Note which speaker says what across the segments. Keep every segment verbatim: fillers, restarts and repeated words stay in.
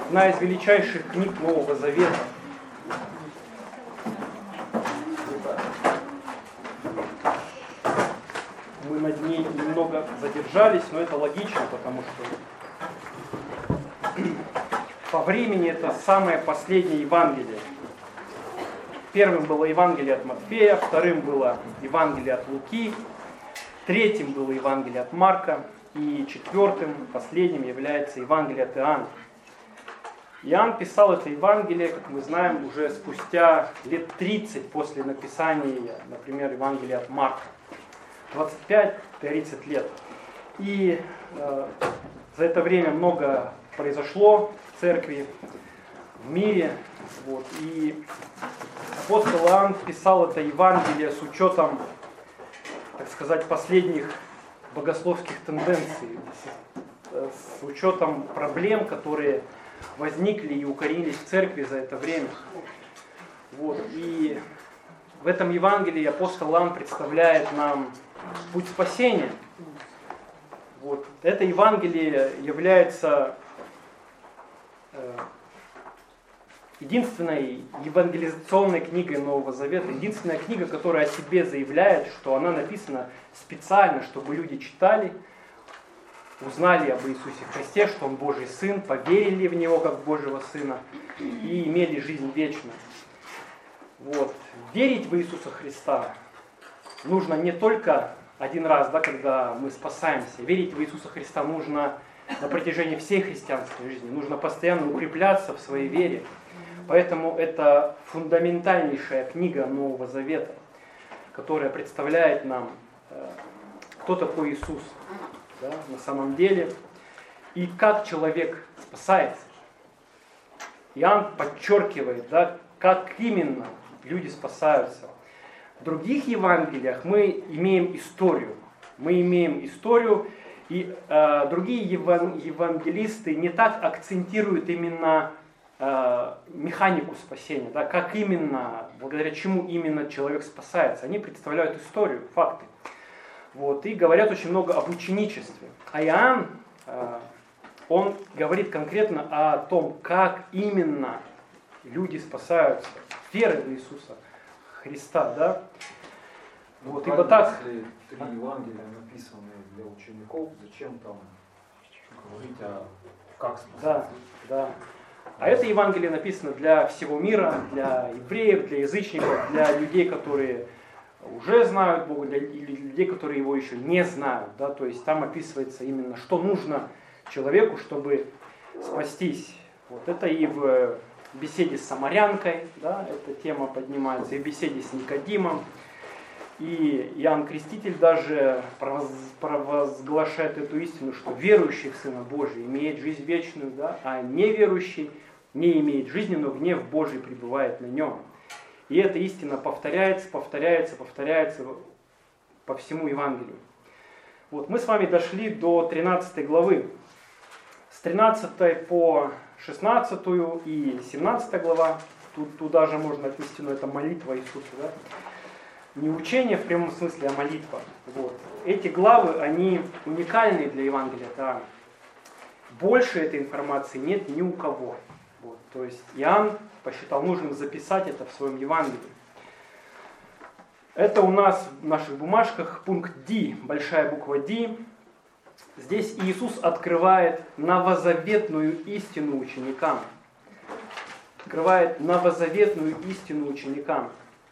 Speaker 1: одна из величайших книг Нового Завета. Мы над ней немного задержались, но это логично, потому что по времени это самое последнее Евангелие. Первым было Евангелие от Матфея, вторым было Евангелие от Луки, третьим было Евангелие от Марка, и четвертым, последним является Евангелие от Иоанна. Иоанн писал это Евангелие, как мы знаем, уже спустя лет тридцать после написания, например, Евангелия от Марка. двадцать пять - тридцать лет. И э, за это время много произошло в церкви, в мире. Вот. И апостол Иоанн писал это Евангелие с учетом, так сказать, последних богословских тенденций, с, с учетом проблем, которые возникли и укоренились в церкви за это время. Вот. И в этом Евангелии апостол Иоанн представляет нам путь спасения. Вот. Это Евангелие является э, единственной евангелизационной книгой Нового Завета, единственная книга, которая о себе заявляет, что она написана специально, чтобы люди читали, узнали об Иисусе Христе, что Он Божий Сын, поверили в Него как Божьего Сына и имели жизнь вечную. Вот. Верить в Иисуса Христа нужно не только один раз, да, когда мы спасаемся. Верить в Иисуса Христа нужно на протяжении всей христианской жизни. Нужно постоянно укрепляться в своей вере. Поэтому это фундаментальнейшая книга Нового Завета, которая представляет нам, кто такой Иисус, да, на самом деле, и как человек спасается. Иоанн подчеркивает, да, как именно люди спасаются. В других Евангелиях мы имеем историю. Мы имеем историю, и э, другие еван, евангелисты не так акцентируют именно э, механику спасения, да, как именно, благодаря чему именно человек спасается. Они представляют историю, факты. Вот, и говорят очень много об ученичестве. А Иоанн, э, он говорит конкретно о том, как именно люди спасаются верой в Иисуса Христа, да? Вот, ибо так...
Speaker 2: Если три Евангелия написаны для учеников, зачем там говорить о как спасаться?
Speaker 1: Да, да. А это Евангелие написано для всего мира, для евреев, для язычников, для людей, которые уже знают Бога, для людей, которые Его еще не знают, да? То есть там описывается именно, что нужно человеку, чтобы спастись. Вот это и в беседе с самарянкой, да, эта тема поднимается, и в беседе с Никодимом. И Иоанн Креститель даже провозглашает эту истину, что верующий в Сына Божия имеет жизнь вечную, да, а неверующий не имеет жизни, но гнев Божий пребывает на нем. И эта истина повторяется, повторяется, повторяется по всему Евангелию. Вот, мы с вами дошли до тринадцатой главы. С тринадцатой по шестнадцатую и семнадцатая глава, тут, туда же можно отнести, но это молитва Иисуса, да? Не учение в прямом смысле, а молитва. Вот. Эти главы, они уникальны для Евангелия. Да? Больше этой информации нет ни у кого. Вот. То есть Иоанн посчитал нужным записать это в своем Евангелии. Это у нас в наших бумажках пункт Д, большая буква Д. Здесь Иисус открывает новозаветную истину ученикам. Открывает новозаветную истину ученикам.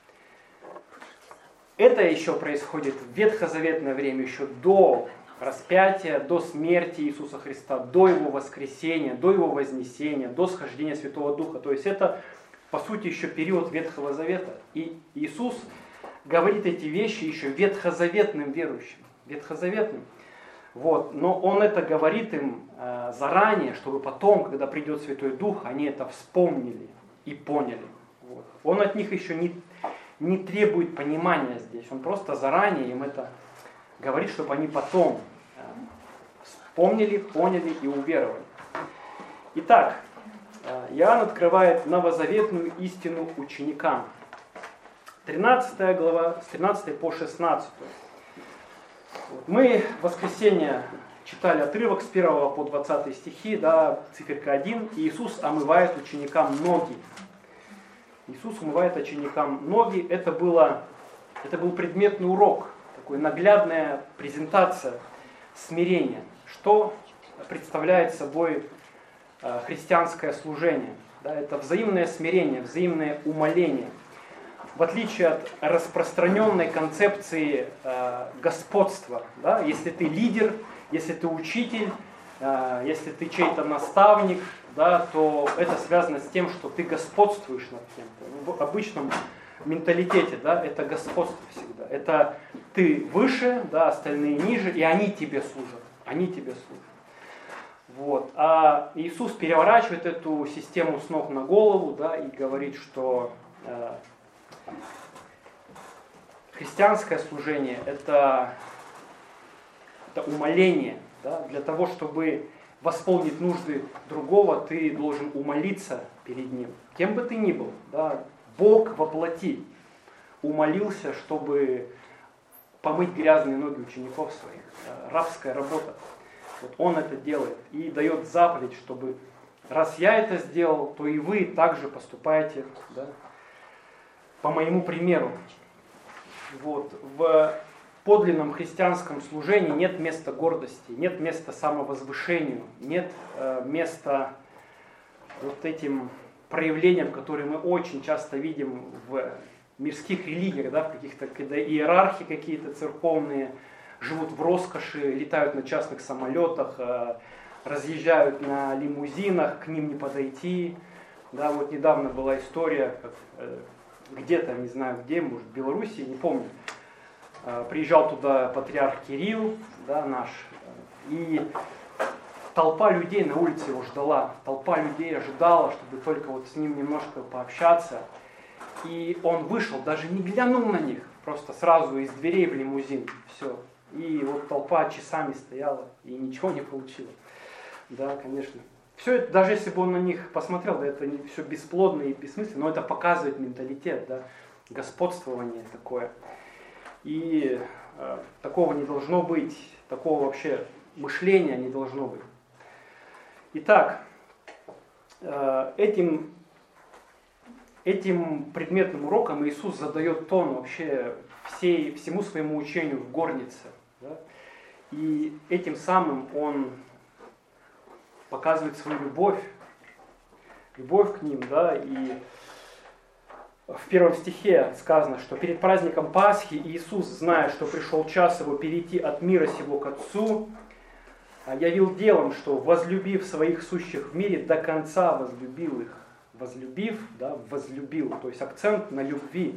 Speaker 1: Это еще происходит в ветхозаветное время, еще до распятия, до смерти Иисуса Христа, до Его воскресения, до Его вознесения, до схождения Святого Духа. То есть это, по сути, еще период Ветхого Завета. И Иисус говорит эти вещи еще ветхозаветным верующим. Ветхозаветным. Вот. Но Он это говорит им э, заранее, чтобы потом, когда придет Святой Дух, они это вспомнили и поняли. Вот. Он от них еще не... не требует понимания здесь. Он просто заранее им это говорит, чтобы они потом вспомнили, поняли и уверовали. Итак, Иоанн открывает новозаветную истину ученикам. тринадцатая глава, с тринадцатой по шестнадцатую. Мы в воскресенье читали отрывок с первого по двадцатый стихи, да, циферка один. Иисус омывает ученикам ноги. Иисус умывает ученикам ноги. Это, было, это был предметный урок, такой наглядная презентация смирения. Что представляет собой христианское служение? Да, это взаимное смирение, взаимное умоление. В отличие от распространенной концепции э, господства, да, если ты лидер, если ты учитель, э, если ты чей-то наставник, да, то это связано с тем, что ты господствуешь над кем-то. В обычном менталитете, да, это господство всегда. Это ты выше, да, остальные ниже, и они тебе служат. Они тебе служат. Вот. А Иисус переворачивает эту систему с ног на голову, да, и говорит, что э, христианское служение это, это умоление. Да, для того, чтобы восполнить нужды другого, ты должен умолиться перед ним. Кем бы ты ни был, да, Бог во плоти умолился, чтобы помыть грязные ноги учеников своих. Рабская работа. Вот Он это делает и дает заповедь, чтобы раз я это сделал, то и вы также поступаете, да, по моему примеру. Вот. В подлинном христианском служении нет места гордости, нет места самовозвышению, нет э, места вот этим проявлениям, которые мы очень часто видим в мирских религиях, да, в каких-то, когда иерархи какие-то церковные живут в роскоши, летают на частных самолетах, э, разъезжают на лимузинах, к ним не подойти. Да, вот недавно была история, как э, где-то, не знаю где, может в Беларуси, не помню, э, приезжал туда патриарх Кирилл, да, наш, и толпа людей на улице его ждала, толпа людей ожидала, чтобы только вот с ним немножко пообщаться. И он вышел, даже не глянул на них, просто сразу из дверей в лимузин, все. И вот толпа часами стояла и ничего не получила. Да, конечно. Все это, даже если бы он на них посмотрел, да, это все бесплодно и бессмысленно, но это показывает менталитет, да, господствование такое. И э, такого не должно быть, такого вообще мышления не должно быть. Итак, э, этим, этим предметным уроком Иисус задает тон вообще всей, всему своему учению в горнице. Да? И этим самым Он показывает свою любовь, любовь к ним, да, и в первом стихе сказано, что перед праздником Пасхи Иисус, зная, что пришел час его перейти от мира сего к Отцу, явил делом, что, возлюбив своих сущих в мире, до конца возлюбил их. Возлюбив, да, возлюбил, то есть акцент на любви.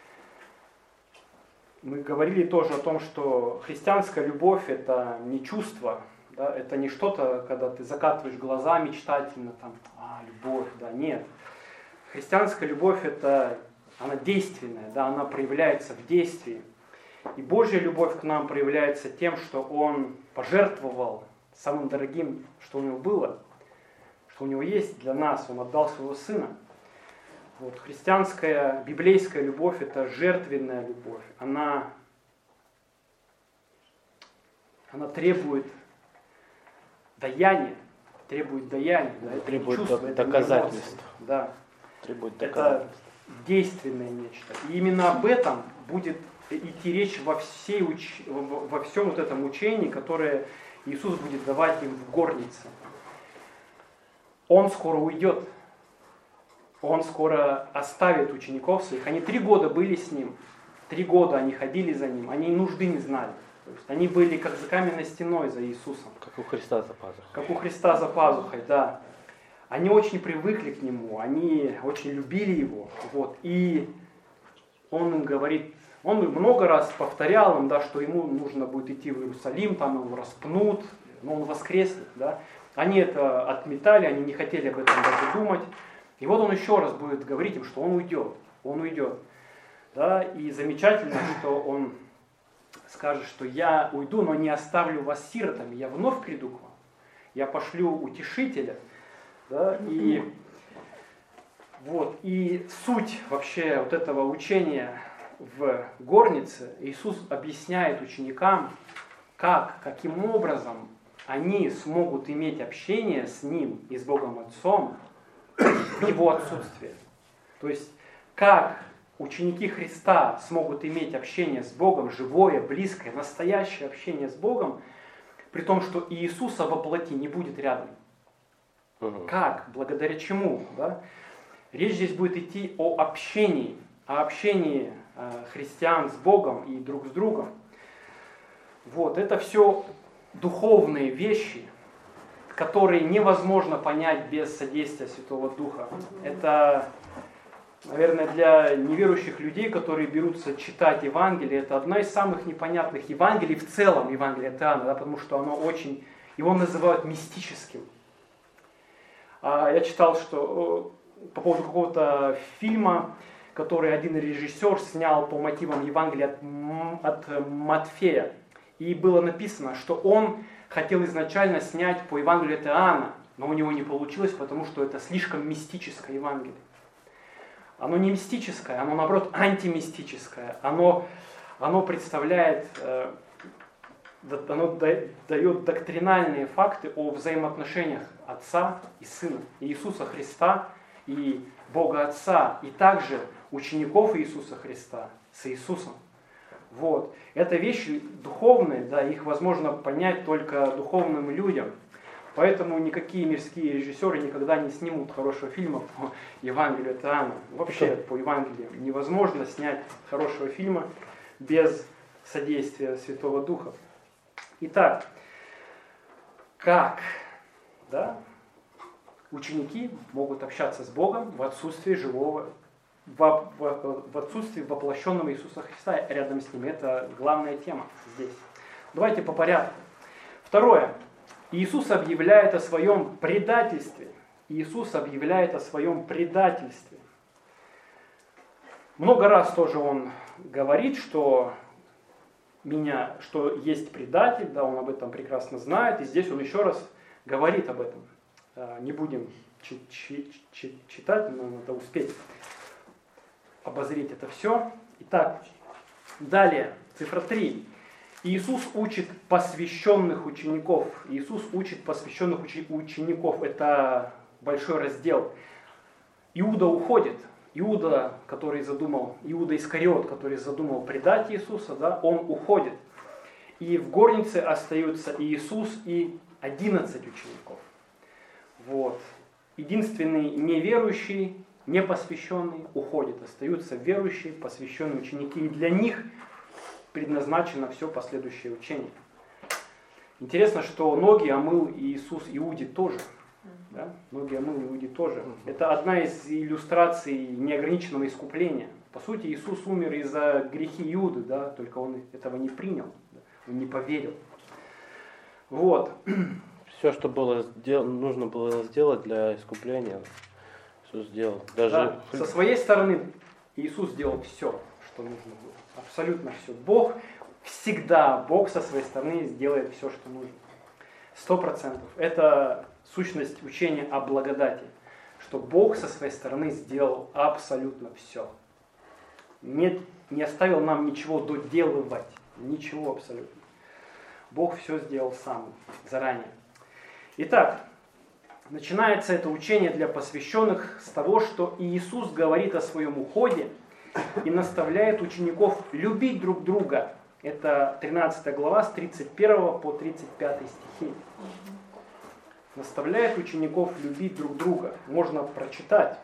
Speaker 1: Мы говорили тоже о том, что христианская любовь – это не чувство, да, это не что-то, когда ты закатываешь глаза мечтательно, там, а, любовь, да, нет. Христианская любовь – это, она действенная, да, она проявляется в действии. И Божья любовь к нам проявляется тем, что Он пожертвовал самым дорогим, что у Него было, что у Него есть для нас, Он отдал Своего Сына. Вот, христианская, библейская любовь – это жертвенная любовь. Она, она требует даяния, требует даяния. Да, это
Speaker 3: требует
Speaker 1: чувство,
Speaker 3: доказательств.
Speaker 1: Это да.
Speaker 3: Требует
Speaker 1: это действенное нечто. И именно об этом будет идти речь во, всей уч... во всем вот этом учении, которое Иисус будет давать им в горнице. Он скоро уйдет. Он скоро оставит учеников своих. Они три года были с Ним. Три года они ходили за Ним. Они нужды не знали. То есть они были как за каменной стеной за Иисусом.
Speaker 3: Как у Христа за пазухой.
Speaker 1: Как у Христа за пазухой, да. Они очень привыкли к Нему. Они очень любили Его. Вот. И Он им говорит, Он много раз повторял им, да, что Ему нужно будет идти в Иерусалим, там Его распнут, но Он воскреснет. Да. Они это отметали, они не хотели об этом даже думать. И вот Он еще раз будет говорить им, что Он уйдет, Он уйдет. Да? И замечательно, что Он скажет, что я уйду, но не оставлю вас сиротами, я вновь приду к вам, я пошлю утешителя. Да? И, вот, и суть вообще вот этого учения в горнице Иисус объясняет ученикам, как, каким образом они смогут иметь общение с Ним и с Богом Отцом в Его отсутствие. То есть, как ученики Христа смогут иметь общение с Богом, живое, близкое, настоящее общение с Богом, при том, что Иисуса во плоти не будет рядом.
Speaker 3: Угу.
Speaker 1: Как? Благодаря чему? Да? Речь здесь будет идти о общении, о общении э, христиан с Богом и друг с другом. Вот, это все духовные вещи, которые невозможно понять без содействия Святого Духа. Это, наверное, для неверующих людей, которые берутся читать Евангелие, это одна из самых непонятных Евангелий в целом, Евангелие от Иоанна, да, потому что оно очень, его называют мистическим. А я читал, что по поводу какого-то фильма, который один режиссер снял по мотивам Евангелия от, от Матфея. И было написано, что он хотел изначально снять по Евангелию от Иоанна, но у него не получилось, потому что это слишком мистическое Евангелие. Оно не мистическое, оно наоборот антимистическое. Оно, оно представляет, э, оно дает доктринальные факты о взаимоотношениях Отца и Сына, Иисуса Христа и Бога Отца, и также учеников Иисуса Христа с Иисусом. Вот. Это вещи духовные, да, их возможно понять только духовным людям. Поэтому никакие мирские режиссеры никогда не снимут хорошего фильма по Евангелию от Иоанна. Вообще по Евангелию невозможно снять хорошего фильма без содействия Святого Духа. Итак, как, да, ученики могут общаться с Богом в отсутствии живого, в, в, в отсутствии воплощенного Иисуса Христа рядом с ним. Это главная тема здесь. Давайте по порядку. Второе. Иисус объявляет о своем предательстве. Иисус объявляет о своем предательстве. Много раз тоже Он говорит, что, меня, что есть предатель, да, Он об этом прекрасно знает, и здесь Он еще раз говорит об этом. Не будем читать, но надо успеть обозреть это все. Итак, далее, цифра три. Иисус учит посвященных учеников. Иисус учит посвященных учеников. Это большой раздел. Иуда уходит. Иуда, который задумал, Иуда Искариот, который задумал предать Иисуса, да, он уходит. И в горнице остаются Иисус и одиннадцать учеников. Вот. Единственный неверующий, непосвященный уходит. Остаются верующие, посвященные ученики. И для них предназначено все последующее учение. Интересно, что ноги омыл Иисус Иуде тоже. Да? Ноги омыл Иуде тоже. Это одна из иллюстраций неограниченного искупления. По сути, Иисус умер из-за грехи Иуды, да? Только он этого не принял, он не поверил. Вот.
Speaker 3: Все, что было сдел... нужно было сделать для искупления, Иисус сделал. Даже...
Speaker 1: Да. Со своей стороны Иисус сделал все, что нужно было. Абсолютно все. Бог всегда, Бог со своей стороны сделает все, что нужно. Сто процентов. Это сущность учения о благодати. Что Бог со своей стороны сделал абсолютно все. Не, не оставил нам ничего доделывать. Ничего абсолютно. Бог все сделал сам, заранее. Итак, начинается это учение для посвященных с того, что Иисус говорит о своем уходе и наставляет учеников любить друг друга. Это тринадцатая глава с тридцать первого по тридцать пятый стихи. Наставляет учеников любить друг друга. Можно прочитать.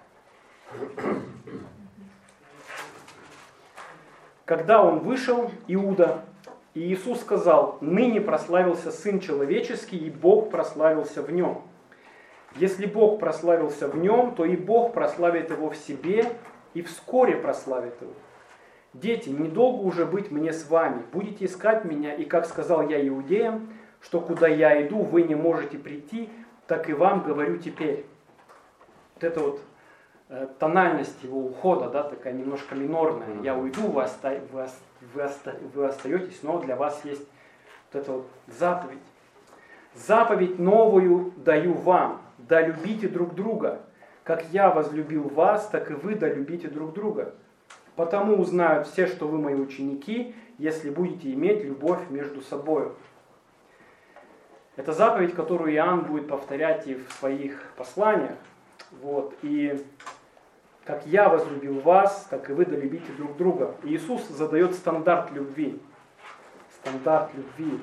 Speaker 1: Когда он вышел, Иуда, и Иисус сказал: «Ныне прославился Сын Человеческий, и Бог прославился в нем. Если Бог прославился в нем, то и Бог прославит его в себе, и вскоре прославит его. Дети, недолго уже быть мне с вами. Будете искать меня, и как сказал я иудеям, что куда я иду, вы не можете прийти, так и вам говорю теперь». Вот это вот э, тональность его ухода, да, такая немножко минорная. Я уйду, вы, оста... вы, оста... вы, оста... вы остаетесь, но для вас есть вот эта вот заповедь. «Заповедь новую даю вам, да любите друг друга. Как я возлюбил вас, так и вы да любите друг друга. Потому узнают все, что вы мои ученики, если будете иметь любовь между собой». Это заповедь, которую Иоанн будет повторять и в своих посланиях. Вот. И как я возлюбил вас, так и вы долюбите друг друга. И Иисус задает стандарт любви. Стандарт любви.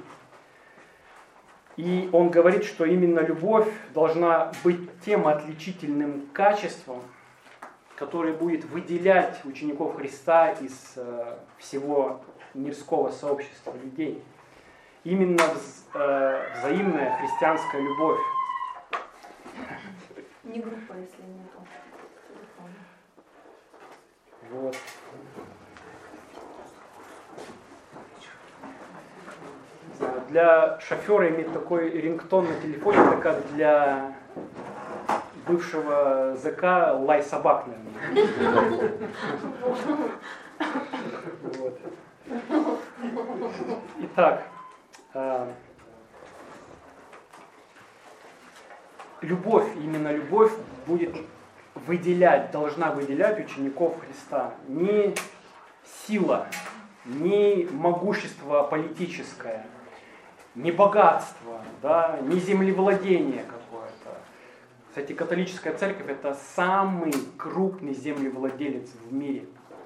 Speaker 1: И Он говорит, что именно любовь должна быть тем отличительным качеством, которое будет выделять учеников Христа из э, всего мирского сообщества людей. Именно вз, э, взаимная христианская любовь.
Speaker 4: Не группа, если нету.
Speaker 1: Вот. Для шофера иметь такой рингтон на телефоне, это как для бывшего зэка лай собак, наверное. Вот. Итак, э, любовь, именно любовь будет выделять, должна выделять учеников Христа. Не сила, не могущество политическое, не богатство, да, не землевладение какое-то. Кстати, католическая церковь — это самый крупный землевладелец в мире.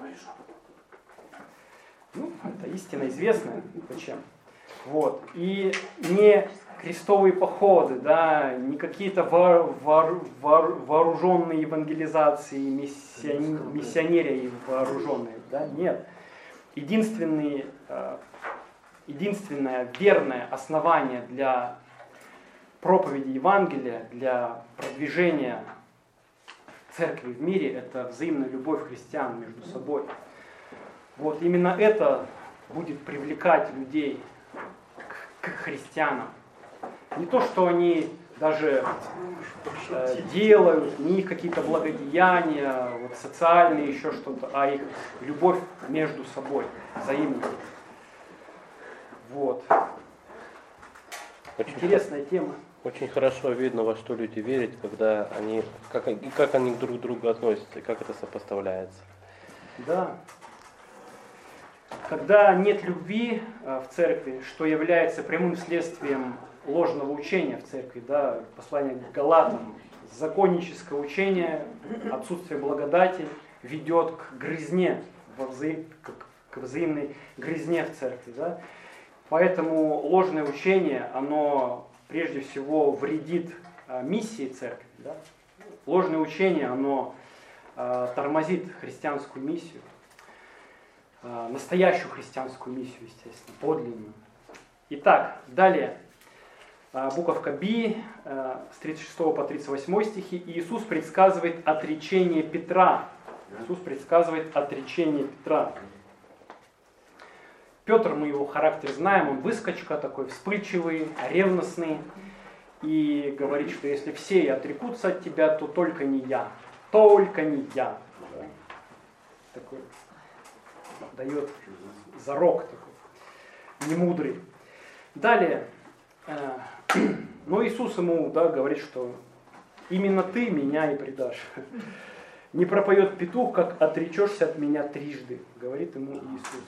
Speaker 1: Ну, это истина известная. Зачем? Вот. И не крестовые походы, да, не какие-то вор, вор, вор, вооруженные евангелизации, миссиони, миссионерии вооруженные, да, нет. Единственный, единственное верное основание для проповеди Евангелия, для продвижения церкви в мире — это взаимная любовь христиан между собой. Вот именно это будет привлекать людей к, к христианам. Не то, что они даже э, делают, не их какие-то благодеяния, вот, социальные, еще что-то, а их любовь между собой, взаимная. Вот.
Speaker 3: Очень
Speaker 1: Интересная тема.
Speaker 3: Очень хорошо видно, во что люди верят, когда они, как, и как они друг к другу относятся, и как это сопоставляется.
Speaker 1: Да. Когда нет любви в церкви, что является прямым следствием ложного учения в церкви, да, послание к Галатам, законническое учение, отсутствие благодати ведет к грызне, во вза... к взаимной грызне в церкви. Да. Поэтому ложное учение, оно прежде всего вредит а, миссии церкви. Да. Ложное учение, оно а, тормозит христианскую миссию. Настоящую христианскую миссию, естественно, подлинную. Итак, далее, буковка Би, с тридцать шестого по тридцать восьмой стихи. Иисус предсказывает отречение Петра. Иисус предсказывает отречение Петра. Петр, мы его характер знаем, он выскочка такой, вспыльчивый, ревностный. И говорит, что если все отрекутся от тебя, то только не я. Только не я. Такой дает зарок такой, немудрый. Далее, э, но Иисус ему, да, говорит, что именно ты меня и предашь. Не пропоет петух, как отречешься от меня трижды, говорит ему Иисус.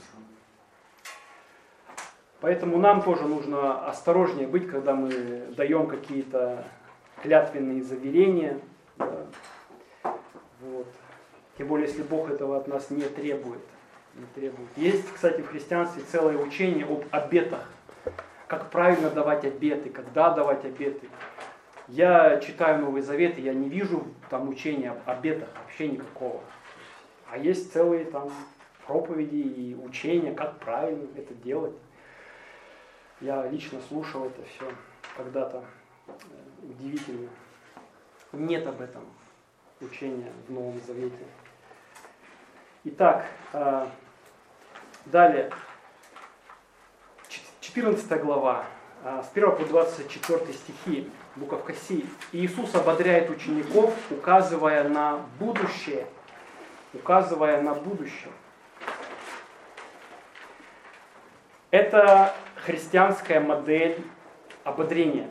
Speaker 1: Поэтому нам тоже нужно осторожнее быть, когда мы даем какие-то клятвенные заверения. Да. Вот. Тем более, если Бог этого от нас не требует. Не требует. Есть, кстати, в христианстве целое учение об обетах. Как правильно давать обеты, когда давать обеты. Я читаю Новый Завет, и я не вижу там учения об обетах вообще никакого. А есть целые там проповеди и учения, как правильно это делать. Я лично слушал это все когда-то. Удивительно. Нет об этом учения в Новом Завете. Итак, далее, четырнадцатая глава, с первого по двадцать четвёртый стихи, буковка Си. Иисус ободряет учеников, указывая на будущее, указывая на будущее. Это христианская модель ободрения.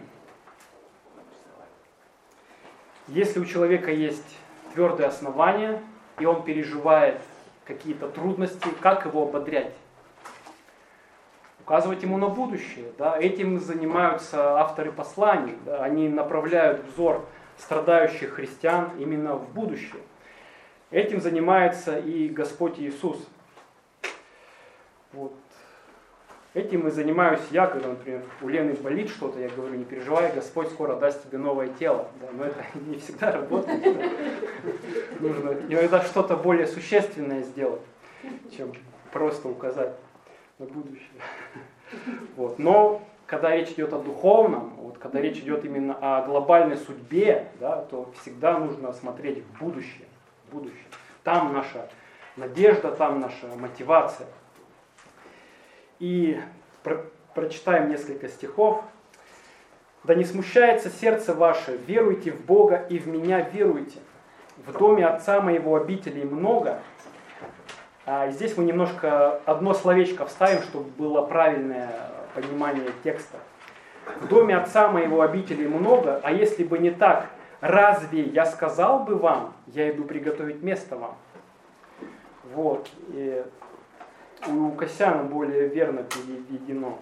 Speaker 1: Если у человека есть твердое основание, и он переживает какие-то трудности, как его ободрять? указывать ему на будущее. Да? Этим занимаются авторы посланий. Да? Они направляют взор страдающих христиан именно в будущее. Этим занимается и Господь Иисус. Вот. Этим и занимаюсь я, когда, например, у Лены болит что-то, я говорю, не переживай, Господь скоро даст тебе новое тело. Да, но это не всегда работает. Да. Нужно иногда что-то более существенное сделать, чем просто указать на будущее. Вот. Но когда речь идет о духовном, вот, когда речь идет именно о глобальной судьбе, да, то всегда нужно смотреть в будущее. В будущее. Там наша надежда, там наша мотивация. И про, прочитаем несколько стихов. «Да не смущается сердце ваше, веруйте в Бога и в меня веруйте. В доме Отца моего обителей много». А здесь мы немножко одно словечко вставим, чтобы было правильное понимание текста. «В доме Отца моего обителей много, а если бы не так, разве я сказал бы вам, я иду приготовить место вам?» Вот. И у Кассиана более верно переведено.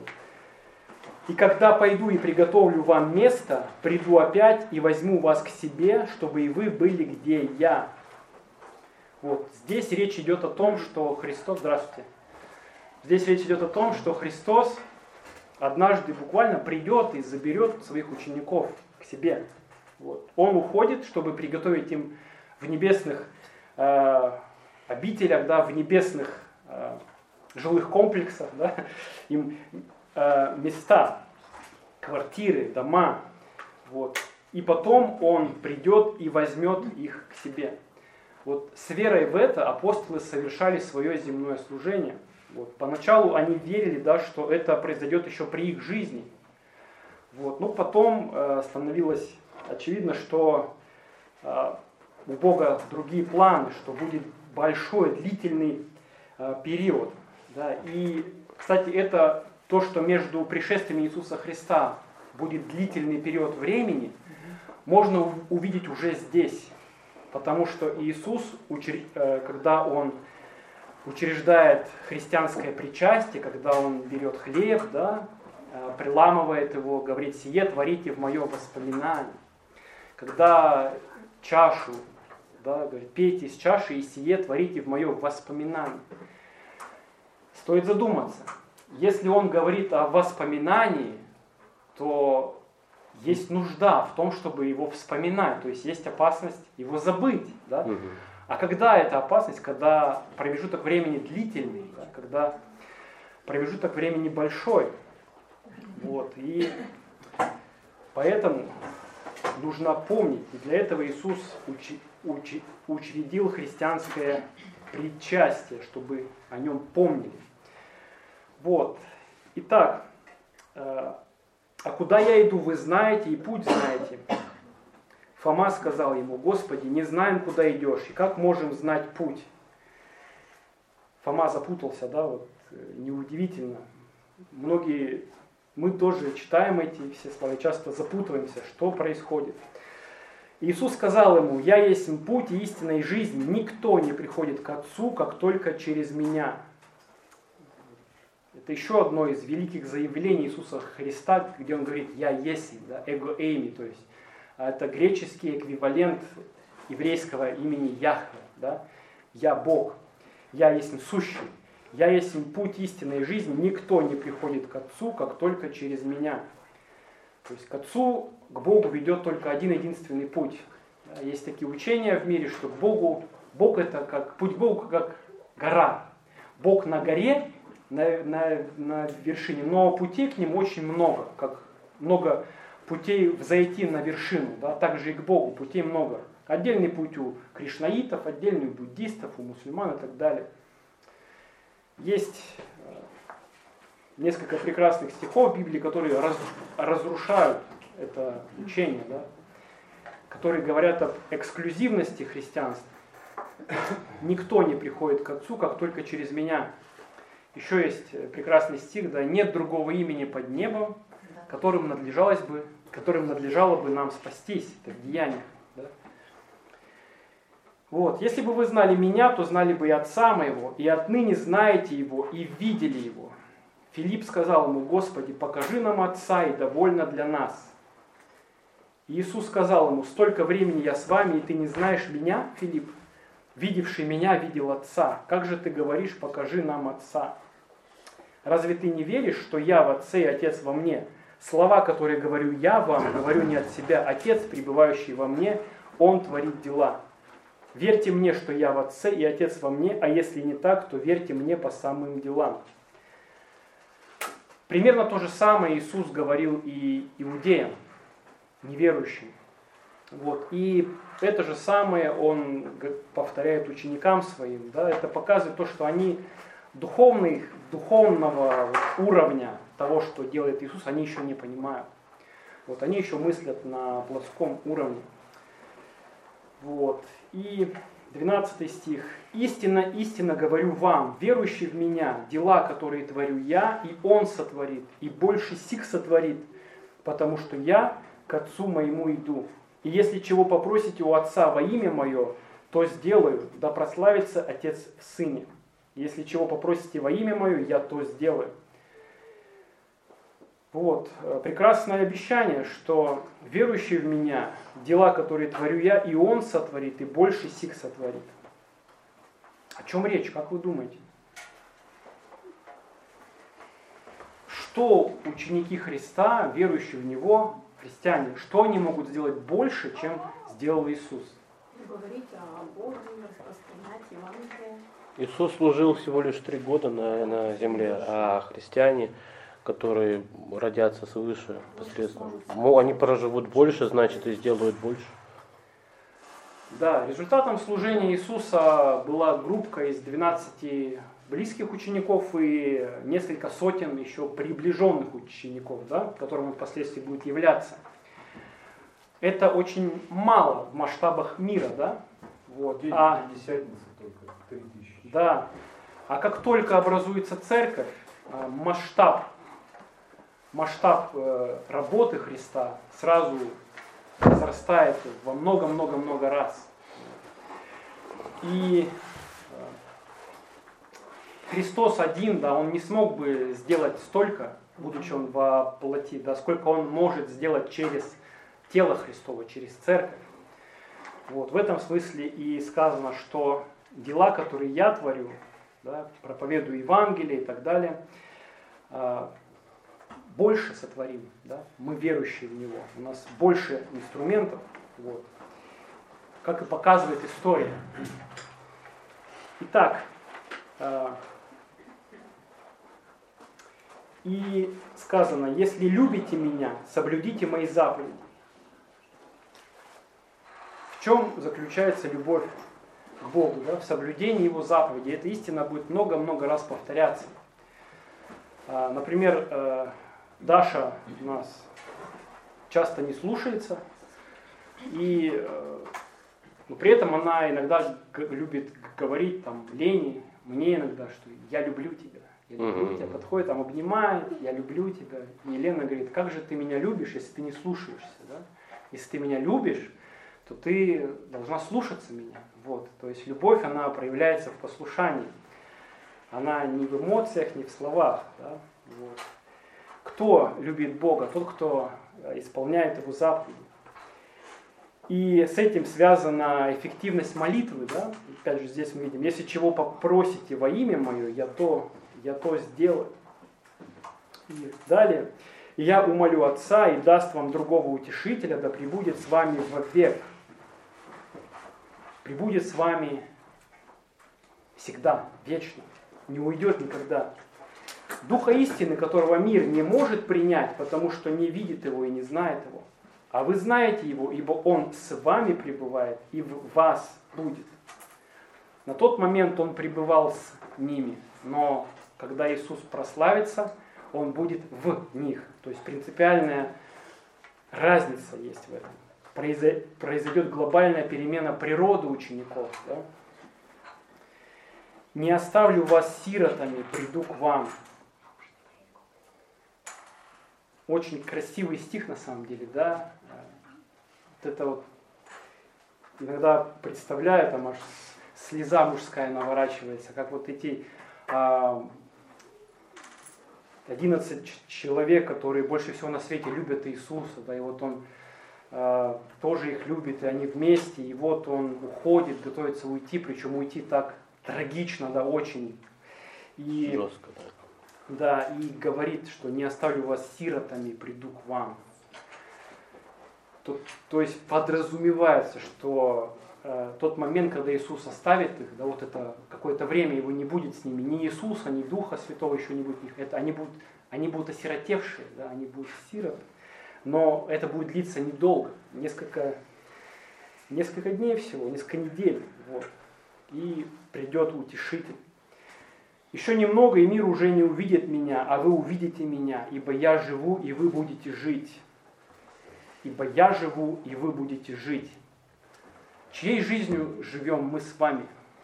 Speaker 1: «И когда пойду и приготовлю вам место, приду опять и возьму вас к себе, чтобы и вы были, где я». Вот. Здесь речь идет о том, что Христос... Здравствуйте. Здесь речь идет о том, что Христос однажды буквально придет и заберет своих учеников к себе. Вот. Он уходит, чтобы приготовить им в небесных э, обителях, да, в небесных э, жилых комплексах, да, им э, места, квартиры, дома. Вот. И потом он придет и возьмет их к себе. Вот с верой в это апостолы совершали свое земное служение. Вот. Поначалу они верили, да, что это произойдет еще при их жизни. Вот. Но потом э, становилось очевидно, что э, у Бога другие планы, что будет большой, длительный э, период. Да. И, кстати, это то, что между пришествием Иисуса Христа будет длительный период времени, можно увидеть уже здесь. Потому что Иисус, когда Он учреждает христианское причастие, когда Он берет хлеб, да, приламывает его, говорит: «Сие творите в мое воспоминание». Когда чашу, да, говорит: «Пейте из чаши, и сие творите в мое воспоминание». Стоит задуматься. Если Он говорит о воспоминании, то есть нужда в том, чтобы его вспоминать, то есть есть опасность его забыть. Да? Угу. А когда эта опасность? Когда промежуток времени длительный, да? Когда промежуток времени большой. Вот. И поэтому нужно помнить, и для этого Иисус учи, учи, учредил христианское причастие, чтобы о нем помнили. Вот. Итак, «А куда я иду, вы знаете, и путь знаете». Фома сказал ему: «Господи, не знаем, куда идешь, и как можем знать путь?» Фома запутался, да, вот, неудивительно. Многие, мы тоже читаем эти все слова, часто запутываемся, что происходит. Иисус сказал ему: «Я есть путь и истина и жизнь, никто не приходит к Отцу, как только через Меня». Это еще одно из великих заявлений Иисуса Христа, где Он говорит: «Я есть», да, эго эйми, то есть это греческий эквивалент еврейского имени Яхве, да, «Я Бог», «Я есть сущий», «Я есть путь истинной жизни, никто не приходит к Отцу, как только через Меня». То есть к Отцу, к Богу ведет только один единственный путь. Есть такие учения в мире, что к Богу, Бог это как, путь к Богу как гора. Бог на горе, На, на, на вершине, но путей к ним очень много, как много путей взойти на вершину, да, также и к Богу путей много. Отдельный путь у кришнаитов, отдельный у буддистов, у мусульман и так далее. Есть несколько прекрасных стихов в Библии, которые раз, разрушают это учение, да, которые говорят об эксклюзивности христианства. «Никто не приходит к Отцу, как только через Меня». Еще есть прекрасный стих: «Да нет другого имени под небом, которым надлежалось бы, которым надлежало бы нам спастись». Это в Деяниях. Да? Вот. «Если бы вы знали Меня, то знали бы и Отца Моего, и отныне знаете Его, и видели Его». Филипп сказал ему: Господи, покажи нам Отца, и довольно для нас. И Иисус сказал ему: столько времени я с вами, и ты не знаешь меня, Филипп? Видевший меня, видел Отца. Как же ты говоришь: покажи нам Отца? Разве ты не веришь, что я в Отце и Отец во мне? Слова, которые говорю я вам, говорю не от себя. Отец, пребывающий во мне, Он творит дела. Верьте мне, что я в Отце и Отец во мне, а если не так, то верьте мне по самым делам. Примерно то же самое Иисус говорил и иудеям, неверующим. Вот. И это же самое Он повторяет ученикам своим. Да? Это показывает то, что они духовных, духовного уровня того, что делает Иисус, они еще не понимают. Вот. Они еще мыслят на плоском уровне. Вот. И двенадцатый стих. «Истинно, истинно говорю вам, верующий в Меня, дела, которые творю Я, и Он сотворит, и больше сих сотворит, потому что Я к Отцу Моему иду. И если чего попросите у Отца во имя Мое, то сделаю, да прославится Отец в Сыне. Если чего попросите во имя Мое, Я то сделаю». Вот, прекрасное обещание, что верующий в Меня, дела, которые творю Я, и Он сотворит, и больше сих сотворит. О чем речь, как вы думаете? Что ученики Христа, верующие в Него, христиане, что они могут сделать больше, чем сделал Иисус?
Speaker 4: Говорить о Боге, распространять Евангелие.
Speaker 3: Иисус служил всего лишь три года на, на земле, а христиане, которые родятся свыше посредством, ну, они проживут больше, значит, и сделают больше.
Speaker 1: Да, результатом служения Иисуса была группа из двенадцати близких учеников и несколько сотен еще приближенных учеников, да, которым он впоследствии будет являться. Это очень мало в масштабах мира, да? Вот. А,
Speaker 2: только три тысячи.
Speaker 1: да. А как только образуется церковь, масштаб, масштаб работы Христа сразу возрастает во много-много-много раз. И Христос один, да, Он не смог бы сделать столько, будучи Он во плоти, да, сколько Он может сделать через тело Христово, через церковь. Вот, в этом смысле и сказано, что дела, которые я творю, да, проповедую Евангелие и так далее, больше сотворим, да? Мы верующие в Него, у нас больше инструментов, вот. Как и показывает история. Итак, э, и сказано: если любите Меня, соблюдите Мои заповеди. В чем заключается любовь к Богу, да? В соблюдении Его заповедей. Эта истина будет много-много раз повторяться. Э, например, э, Даша у нас часто не слушается, и но при этом она иногда любит говорить там Лене, мне иногда, что я люблю тебя. Я люблю тебя. Подходит, там обнимает, я люблю тебя. И Лена говорит: как же ты меня любишь, если ты не слушаешься? Да? Если ты меня любишь, то ты должна слушаться меня. Вот. То есть любовь, она проявляется в послушании. Она не в эмоциях, не в словах. Да? Вот. Кто любит Бога? Тот, кто исполняет Его заповеди. И с этим связана эффективность молитвы. Да? Опять же, здесь мы видим: если чего попросите во имя Мое, я то, я то сделаю. И далее: и я умолю Отца, и даст вам другого утешителя, да пребудет с вами вовек. Пребудет с вами всегда, вечно, не уйдет никогда. Духа истины, которого мир не может принять, потому что не видит Его и не знает Его. А вы знаете Его, ибо Он с вами пребывает и в вас будет. На тот момент Он пребывал с ними, но когда Иисус прославится, Он будет в них. То есть принципиальная разница есть в этом. Произойдет глобальная перемена природы учеников. Да? «Не оставлю вас сиротами, приду к вам». Очень красивый стих на самом деле, да. Вот это вот иногда представляю, там аж слеза мужская наворачивается, как вот эти а, одиннадцать человек, которые больше всего на свете любят Иисуса, да, и вот он э, тоже их любит, и они вместе, и вот он уходит, готовится уйти, причем уйти так трагично, да, очень. И,
Speaker 3: Жестко, да.
Speaker 1: Да, и говорит, что не оставлю вас сиротами, приду к вам. То, то есть подразумевается, что э, тот момент, когда Иисус оставит их, да, вот это какое-то время его не будет с ними, ни Иисуса, ни Духа Святого еще не будет в них. Это они будут, они будут осиротевшие, да, они будут сироты. Но это будет длиться недолго, несколько, несколько дней всего, несколько недель. Вот. И придет Утешитель. Еще немного, и мир уже не увидит меня, а вы увидите меня, ибо я живу, и вы будете жить. Ибо я живу, и вы будете жить. Чьей жизнью живем мы с вами?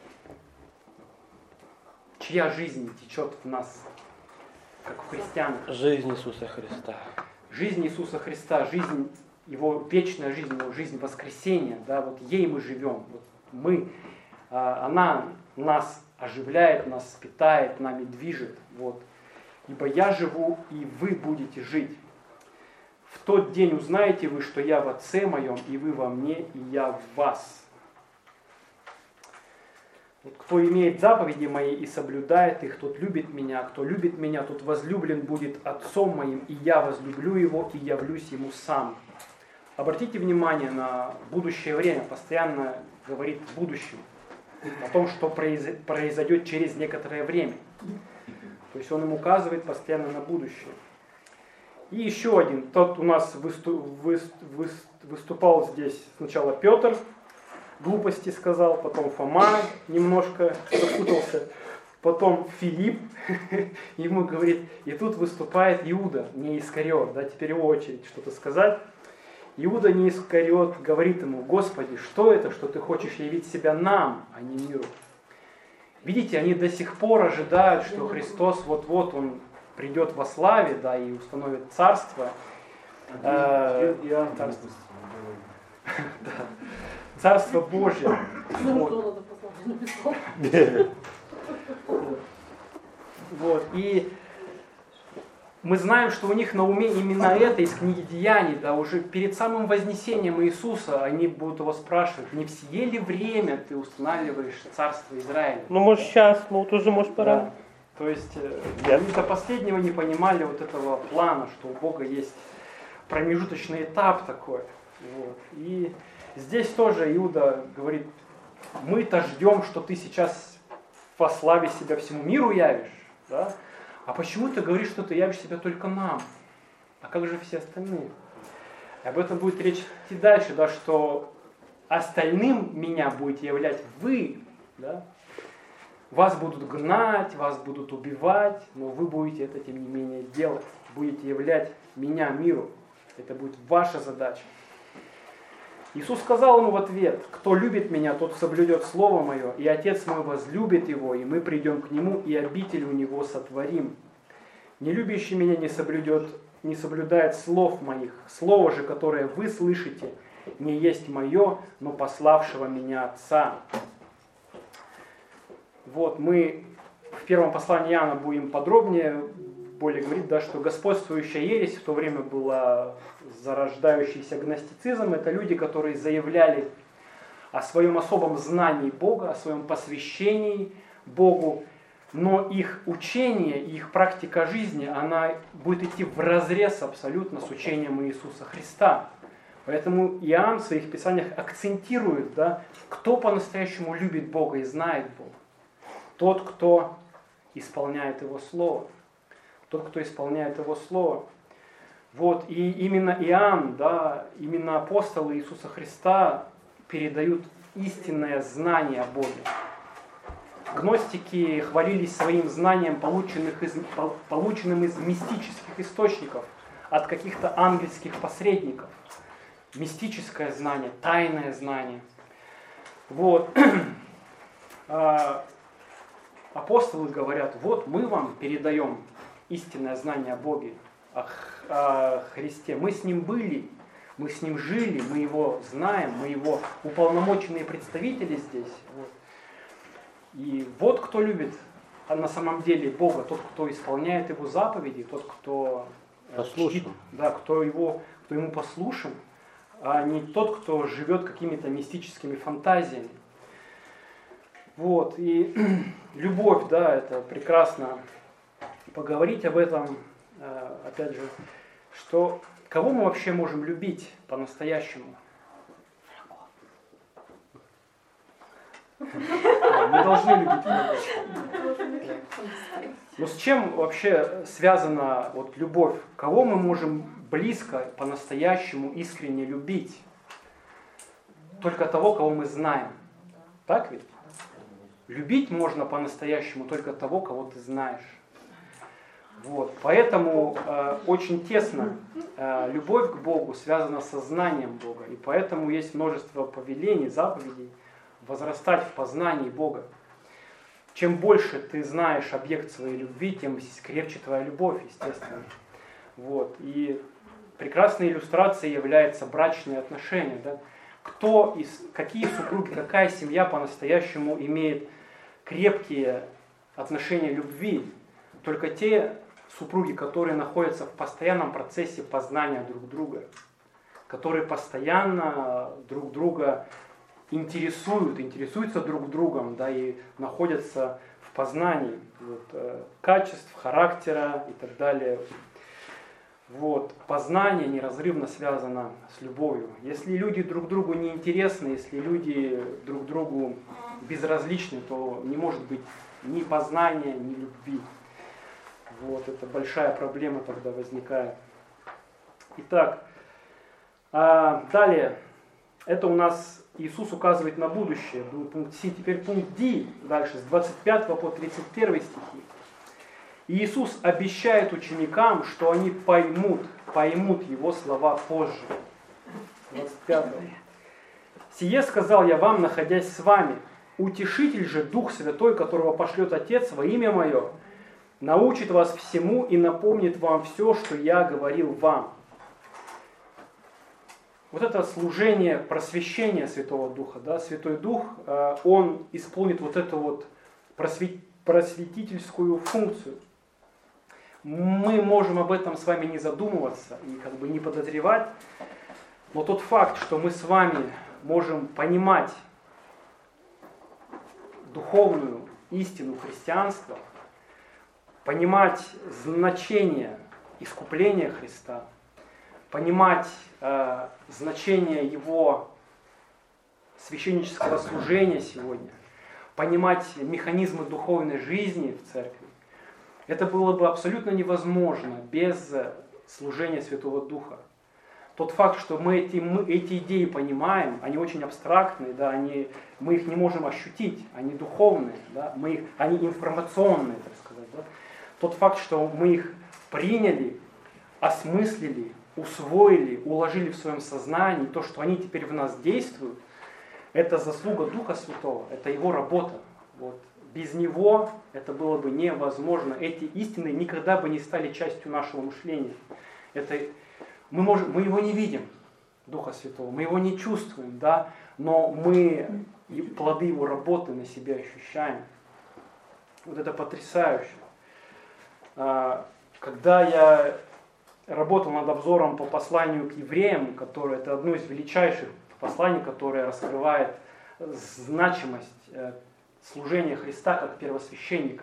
Speaker 1: Чья жизнь течет в нас, как в христианах?
Speaker 3: Жизнь Иисуса Христа.
Speaker 1: Жизнь Иисуса Христа, жизнь, Его вечная жизнь, Его жизнь воскресения, да, вот ей мы живем. Вот мы, она нас оживляет, нас питает, нами движет. Вот. Ибо я живу, и вы будете жить. В тот день узнаете вы, что я в Отце моем, и вы во мне, и я в вас. Вот кто имеет заповеди мои и соблюдает их, тот любит меня. Кто любит меня, тот возлюблен будет Отцом моим, и я возлюблю его, и явлюсь ему сам. Обратите внимание на будущее время, постоянно говорит в будущем, о том, что произойдет через некоторое время. То есть он им указывает постоянно на будущее. И еще один. Тот у нас выступал здесь сначала Петр, глупости сказал, потом Фома немножко запутался, потом Филипп, ему говорит, и тут выступает Иуда, не Искариот, да, теперь его очередь что-то сказать. Иуда не Искариот говорит ему: Господи, что это, что ты хочешь явить себя нам, а не миру? Видите, они до сих пор ожидают, что Христос вот-вот он придет во славе, да, и установит царство. Царство, царство Божье. Вот. Вот. И мы знаем, что у них на уме именно это из книги Деяний, да, уже перед самым вознесением Иисуса они будут его спрашивать: не в сие ли время ты устанавливаешь царство Израиля?
Speaker 3: Ну, может, сейчас, ну, вот уже, может, пора.
Speaker 1: Да. То есть они до последнего не понимали вот этого плана, что у Бога есть промежуточный этап такой. Вот. И здесь тоже Иуда говорит: мы-то ждем, что ты сейчас во славе себя всему миру явишь, да? А почему ты говоришь, что ты явишь себя только нам? А как же все остальные? И об этом будет речь идти дальше, да, что остальным меня будете являть вы, да? Вас будут гнать, вас будут убивать, но вы будете это, тем не менее, делать. Будете являть меня миру. Это будет ваша задача. Иисус сказал ему в ответ: кто любит меня, тот соблюдет слово мое, и Отец мой возлюбит его, и мы придем к нему, и обитель у него сотворим. Не любящий меня не соблюдет, не соблюдает слов моих. Слово же, которое вы слышите, не есть мое, но пославшего меня Отца. Вот, мы в первом послании Иоанна будем подробнее более говорить, да, что господствующая ересь в то время была зарождающийся гностицизм. Это люди, которые заявляли о своем особом знании Бога, о своем посвящении Богу, но их учение и их практика жизни, она будет идти вразрез абсолютно с учением Иисуса Христа. Поэтому Иоанн в своих писаниях акцентирует, да, кто по-настоящему любит Бога и знает Бога. Тот, кто исполняет Его Слово. Тот, кто исполняет Его Слово. Вот, и именно Иоанн, да, именно апостолы Иисуса Христа передают истинное знание о Боге. Гностики хвалились своим знанием, полученных из, полученным из мистических источников, от каких-то ангельских посредников. Мистическое знание, тайное знание. Вот. Апостолы говорят: вот мы вам передаем истинное знание о Боге, о, о Христе. Мы с Ним были, мы с Ним жили, мы Его знаем, мы Его уполномоченные представители здесь. Вот. И вот кто любит на самом деле Бога? Тот, кто исполняет Его заповеди, тот, кто э,
Speaker 3: Послушен.
Speaker 1: чтит, да, кто, его, кто Ему послушен, а не тот, кто живет какими-то мистическими фантазиями. Вот, и любовь, да, это прекрасно поговорить об этом, э, опять же, что кого мы вообще можем любить по-настоящему? Мы должны любить врагов. Но с чем вообще связана вот любовь? Кого мы можем близко, по-настоящему, искренне любить? Только того, кого мы знаем. Так ведь? Любить можно по-настоящему только того, кого ты знаешь. Вот. Поэтому э, очень тесно э, любовь к Богу связана со знанием Бога. И поэтому есть множество повелений, заповедей возрастать в познании Бога. Чем больше ты знаешь объект своей любви, тем крепче твоя любовь, естественно. Вот. И прекрасной иллюстрацией является брачные отношения. Да? Кто из, какие супруги, какая семья по-настоящему имеет крепкие отношения любви? Только те супруги, которые находятся в постоянном процессе познания друг друга, которые постоянно друг друга интересуют, интересуются друг другом, да, и находятся в познании вот, э, качеств, характера и так далее. Вот. Познание неразрывно связано с любовью. Если люди друг другу не интересны, если люди друг другу безразличны, то не может быть ни познания, ни любви. Вот, это большая проблема тогда возникает. Итак, а далее, это у нас Иисус указывает на будущее, был пункт С, теперь пункт Д, дальше, с двадцать пятого по тридцать первый стихи. И Иисус обещает ученикам, что они поймут, поймут Его слова позже. двадцать пятого. «Сие сказал я вам, находясь с вами. Утешитель же, Дух Святой, которого пошлет Отец во имя Мое, научит вас всему и напомнит вам все, что я говорил вам». Вот это служение просвещения Святого Духа, да, Святой Дух, Он исполнит вот эту вот просветительскую функцию. Мы можем об этом с вами не задумываться и как бы не подозревать, но тот факт, что мы с вами можем понимать духовную истину христианства, понимать значение искупления Христа, понимать э, значение Его священнического служения сегодня, понимать механизмы духовной жизни в церкви, это было бы абсолютно невозможно без служения Святого Духа. Тот факт, что мы эти, мы эти идеи понимаем, они очень абстрактные, да, они, мы их не можем ощутить, они духовные, да, мы их, они информационные, так сказать. Да. Тот факт, что мы их приняли, осмыслили, усвоили, уложили в своем сознании, то, что они теперь в нас действуют, это заслуга Духа Святого, это Его работа. Вот. Без Него это было бы невозможно. Эти истины никогда бы не стали частью нашего мышления. Это, мы, можем, мы Его не видим, Духа Святого, мы Его не чувствуем, да, но мы плоды Его работы на себе ощущаем. Вот это потрясающе. Когда я работал над обзором по посланию к евреям, которое это одно из величайших посланий, которое раскрывает значимость служения Христа как первосвященника.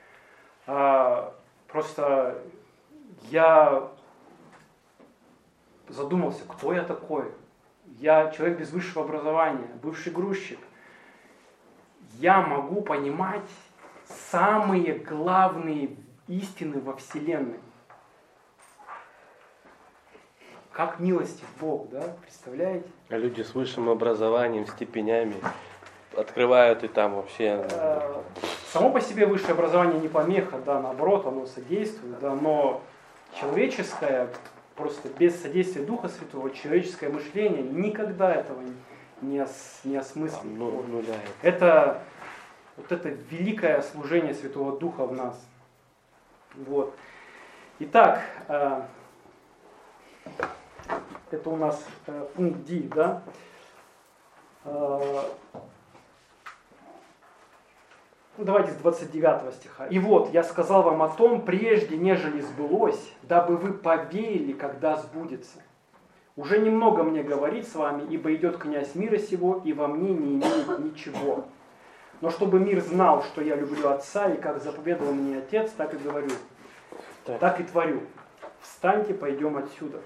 Speaker 1: Просто я задумался, кто я такой. Я человек без высшего образования, бывший грузчик. Я могу понимать самые главные истины во Вселенной. Как милостив Бог, да? Представляете?
Speaker 3: А люди с высшим образованием, степенями открывают и там вообще...
Speaker 1: Само по себе высшее образование не помеха, да, наоборот, оно содействует, да, но человеческое, просто без содействия Духа Святого, человеческое мышление никогда этого не, ос, не осмыслит.
Speaker 3: Ну, ну, да.
Speaker 1: Это, вот это великое служение Святого Духа в нас. Вот. Итак, это у нас пункт Д, да? Ну, давайте с двадцать девятого стиха. «И вот, я сказал вам о том, прежде, нежели сбылось, дабы вы поверили, когда сбудется. Уже немного мне говорить с вами, ибо идет князь мира сего, и во мне не имеет ничего. Но чтобы мир знал, что я люблю Отца, и как заповедовал мне Отец, так и говорю,
Speaker 3: Так.
Speaker 1: так и творю. Встаньте, пойдем отсюда».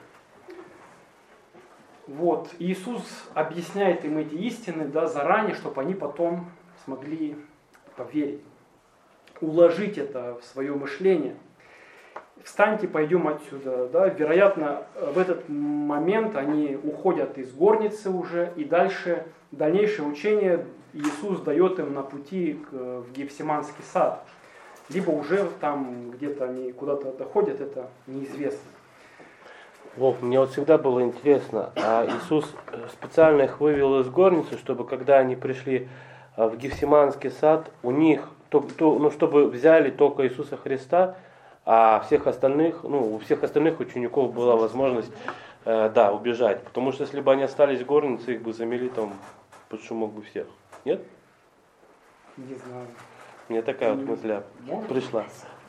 Speaker 1: Вот, Иисус объясняет им эти истины, да, заранее, чтобы они потом смогли поверить, уложить это в свое мышление. Встаньте, пойдем отсюда. Да. Вероятно, в этот момент они уходят из горницы уже, и дальше, дальнейшее учение Иисус дает им на пути к, в Гефсиманский сад. Либо уже там где-то они куда-то доходят, это неизвестно.
Speaker 3: Вов, мне вот всегда было интересно, а Иисус специально их вывел из горницы, чтобы когда они пришли в Гефсиманский сад, у них, то, то, ну, чтобы взяли только Иисуса Христа, а всех остальных, ну, у всех остальных учеников была возможность, э, да, убежать. Потому что если бы они остались в горнице, их бы замели там под шумок бы всех. Нет?
Speaker 1: Не знаю.
Speaker 3: Мне такая вот мысль
Speaker 1: Может?
Speaker 3: пришла.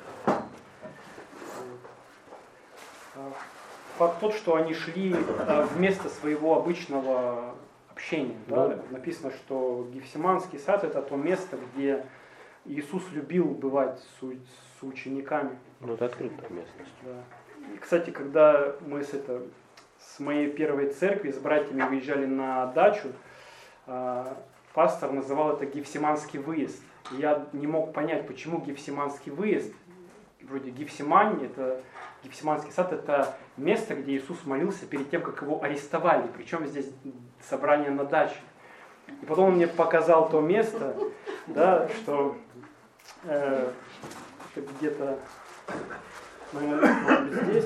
Speaker 1: Факт тот, что они шли вместо своего обычного общения. Да?
Speaker 3: Да.
Speaker 1: Написано, что Гефсиманский сад — это то место, где Иисус любил бывать с, у- с учениками.
Speaker 3: Ну, это открытая местность.
Speaker 1: Да. И, кстати, когда мы с, это, с моей первой церкви, с братьями выезжали на дачу, а, пастор называл это Гефсиманский выезд. И я не мог понять, почему Гефсиманский выезд. Вроде Гефсимань, это Гефсиманский сад — это место, где Иисус молился перед тем, как его арестовали. Причем здесь собрание на даче. И потом он мне показал то место, да, что э, где-то, наверное, может быть, здесь.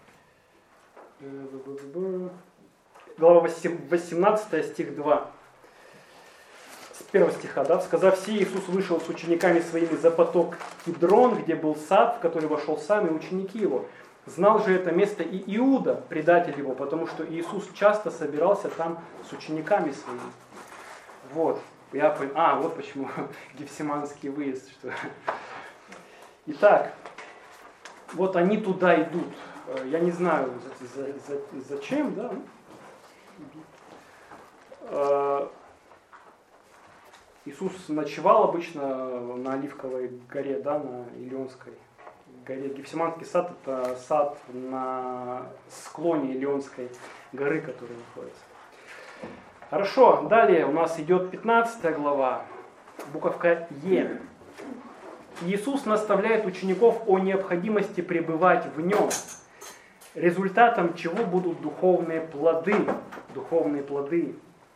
Speaker 1: Глава восемнадцатая, стих два. С первого стиха, да, «Сказав сие, Иисус вышел с учениками своими за поток Кидрон, где был сад, в который вошел сам и ученики его. Знал же это место и Иуда, предатель его, потому что Иисус часто собирался там с учениками своими». Вот, я понял, а, вот почему Гефсиманский выезд. Что... Итак, вот они туда идут. Я не знаю, за, за, за, зачем, да. Иисус ночевал обычно на Оливковой горе, да, на Илионской горе. Гефсиманский сад — это сад на склоне Илионской горы, который находится. Хорошо, далее у нас идет пятнадцатая глава, буковка Е. Иисус наставляет учеников о необходимости пребывать в Нем, результатом чего будут духовные плоды. Духовные плоды.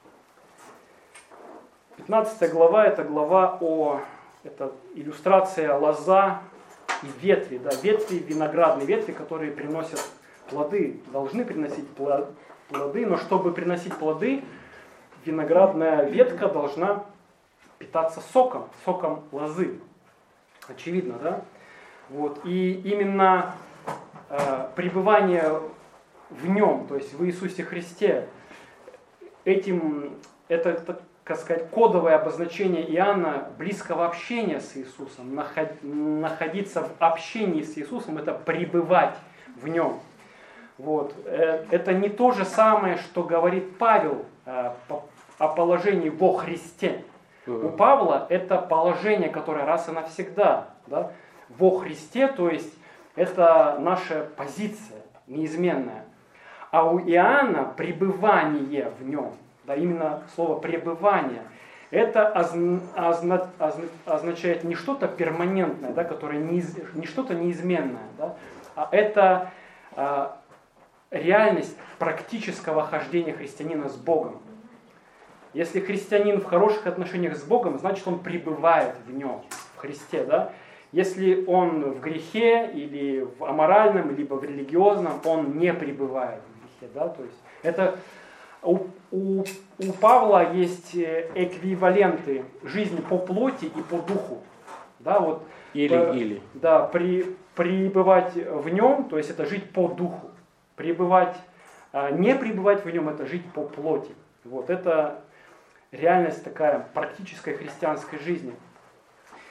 Speaker 1: пятнадцатая глава — это глава о, это иллюстрация лоза и ветви, да, ветви, виноградные ветви, которые приносят плоды, должны приносить плоды, но чтобы приносить плоды, виноградная ветка должна питаться соком, соком лозы. Очевидно, да? Вот. И именно э, пребывание в Нем, то есть в Иисусе Христе, этим, это, так сказать, кодовое обозначение Иоанна близкого общения с Иисусом. Находиться в общении с Иисусом — это пребывать в Нем. Вот. Это не то же самое, что говорит Павел о положении во Христе. У Павла это положение, которое раз и навсегда, да, во Христе, то есть это наша позиция неизменная. А у Иоанна пребывание в Нем, да, именно слово пребывание, это озна, озна, озна, означает не что-то перманентное, да, которое не, не что-то неизменное, да, а это а, реальность практического хождения христианина с Богом. Если христианин в хороших отношениях с Богом, значит он пребывает в Нем, в Христе. Да? Если он в грехе или в аморальном, либо в религиозном, он не пребывает в грехе. Да? То есть это у, у, у Павла есть эквиваленты жизни по плоти и по духу. Да, вот,
Speaker 3: Или-или.
Speaker 1: Или. Да, при, пребывать в Нем, то есть это жить по духу. Пребывать, не пребывать в Нем — это жить по плоти. Вот это реальность такая практической христианской жизни.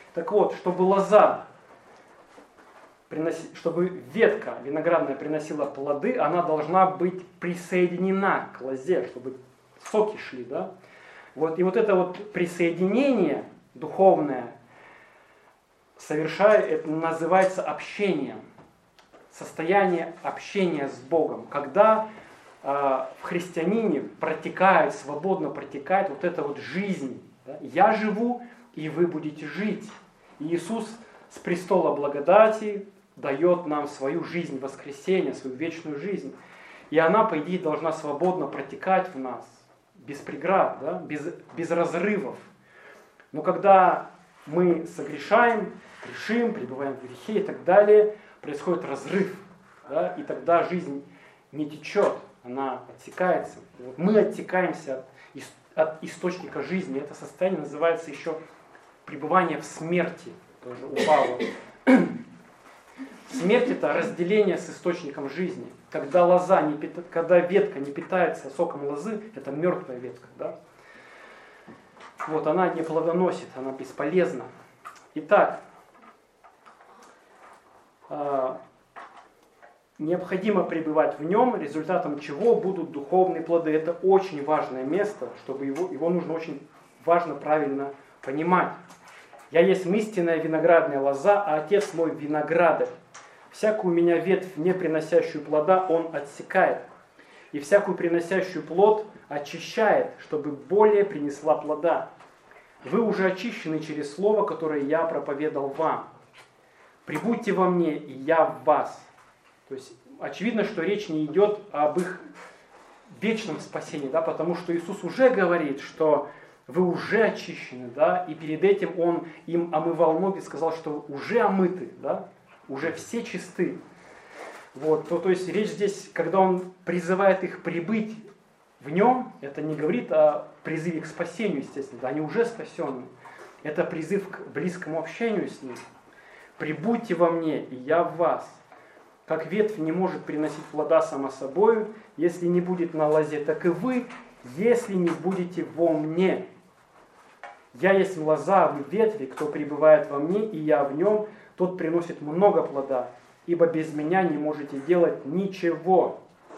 Speaker 1: Так вот, чтобы лоза, приноси, чтобы ветка виноградная приносила плоды, она должна быть присоединена к лозе, чтобы соки шли, да? Вот, и вот это вот присоединение духовное совершает, это называется общением. Состояние общения с Богом. Когда э, в христианине протекает, свободно протекает вот эта вот жизнь. Да? Я живу, и вы будете жить. И Иисус с престола благодати дает нам свою жизнь воскресения, свою вечную жизнь. И она, по идее, должна свободно протекать в нас. Без преград, да? без, без разрывов. Но когда мы согрешаем, грешим, пребываем в грехе и так далее, происходит разрыв. Да? И тогда жизнь не течет, она отсекается. Вот мы оттекаемся от, от источника жизни. Это состояние называется еще пребывание в смерти. Тоже у Павла. Смерть — это разделение с источником жизни. Когда лоза не пита... когда ветка не питается соком лозы, это мертвая ветка. Да? Вот, она не плодоносит, она бесполезна. Итак, э, необходимо пребывать в нем, результатом чего будут духовные плоды. Это очень важное место, чтобы его, его нужно очень важно правильно понимать. Я есть истинная виноградная лоза, а Отец мой виноградарь. Всякую меня ветвь, не приносящую плода, он отсекает. И всякую приносящую плод очищает, чтобы более принесла плода. Вы уже очищены через слово, которое я проповедал вам. Прибудьте во мне, и я в вас. То есть очевидно, что речь не идет об их вечном спасении, да, потому что Иисус уже говорит, что вы уже очищены, да, и перед этим Он им омывал ноги, сказал, что уже омыты, да, уже все чисты. Вот, то, то есть речь здесь, когда Он призывает их прибыть в Нем, это не говорит о призыве к спасению, естественно, да, они уже спасенны. Это призыв к близкому общению с Ним. «Прибудьте во мне, и я в вас». Как ветвь не может приносить плода сама собою, если не будет на лозе, так и вы, если не будете во мне. Я есть лоза, вы ветви, кто пребывает во мне, и я в нем, тот приносит много плода, ибо без меня не можете делать ничего.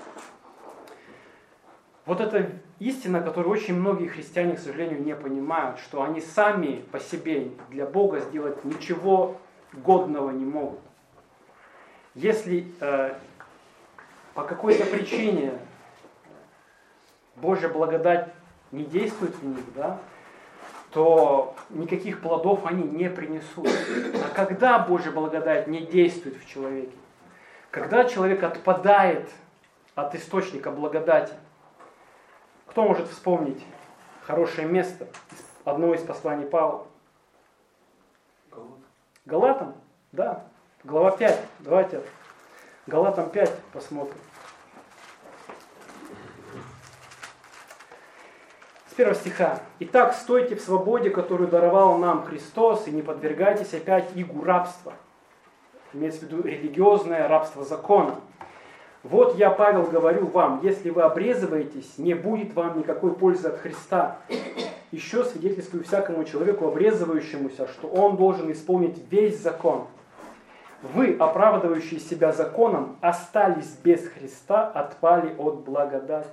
Speaker 1: Вот это истина, которую очень многие христиане, к сожалению, не понимают, что они сами по себе для Бога сделать ничего годного не могут. Если э, по какой-то причине Божья благодать не действует в них, да, то никаких плодов они не принесут. А когда Божья благодать не действует в человеке? Когда человек отпадает от источника благодати. Кто может вспомнить хорошее место одного из посланий Павла? Галатам? Да. Глава пять. Давайте Галатам пять посмотрим. С первого стиха. «Итак, стойте в свободе, которую даровал нам Христос, и не подвергайтесь опять игу рабства». Имеется в виду религиозное рабство закона. «Вот я, Павел, говорю вам, если вы обрезываетесь, не будет вам никакой пользы от Христа. Еще свидетельствую всякому человеку, обрезывающемуся, что он должен исполнить весь закон. Вы, оправдывающие себя законом, остались без Христа, отпали от благодати».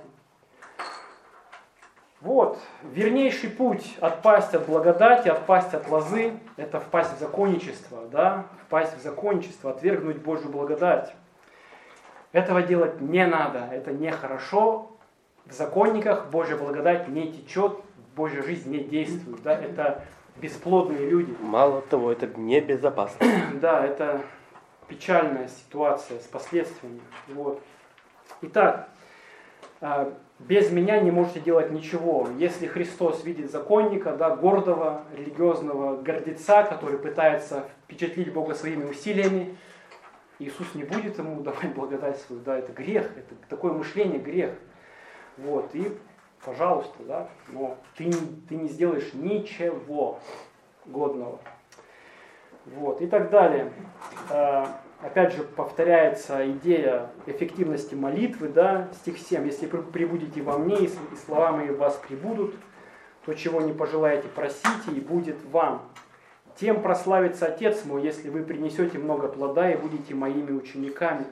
Speaker 1: Вот, вернейший путь отпасть от благодати, отпасть от лозы, это впасть в законничество, да, впасть в законничество, отвергнуть Божью благодать. Этого делать не надо, это нехорошо. В законниках Божья благодать не течет, Божья жизнь не действует, да, это бесплодные люди.
Speaker 3: Мало того, это небезопасно.
Speaker 1: Да, это печальная ситуация с последствиями. Вот. Итак, без меня не можете делать ничего. Если Христос видит законника, да, гордого, религиозного гордеца, который пытается впечатлить Бога своими усилиями, Иисус не будет ему давать благодать свою. Да, это грех, это такое мышление грех. Вот, и, пожалуйста, да, но ты, ты не сделаешь ничего годного. Вот, и так далее. Опять же, повторяется идея эффективности молитвы, да, стих семь. «Если пребудете во мне, и слова мои в вас пребудут, то чего не пожелаете, просите, и будет вам. Тем прославится Отец мой, если вы принесете много плода и будете моими учениками.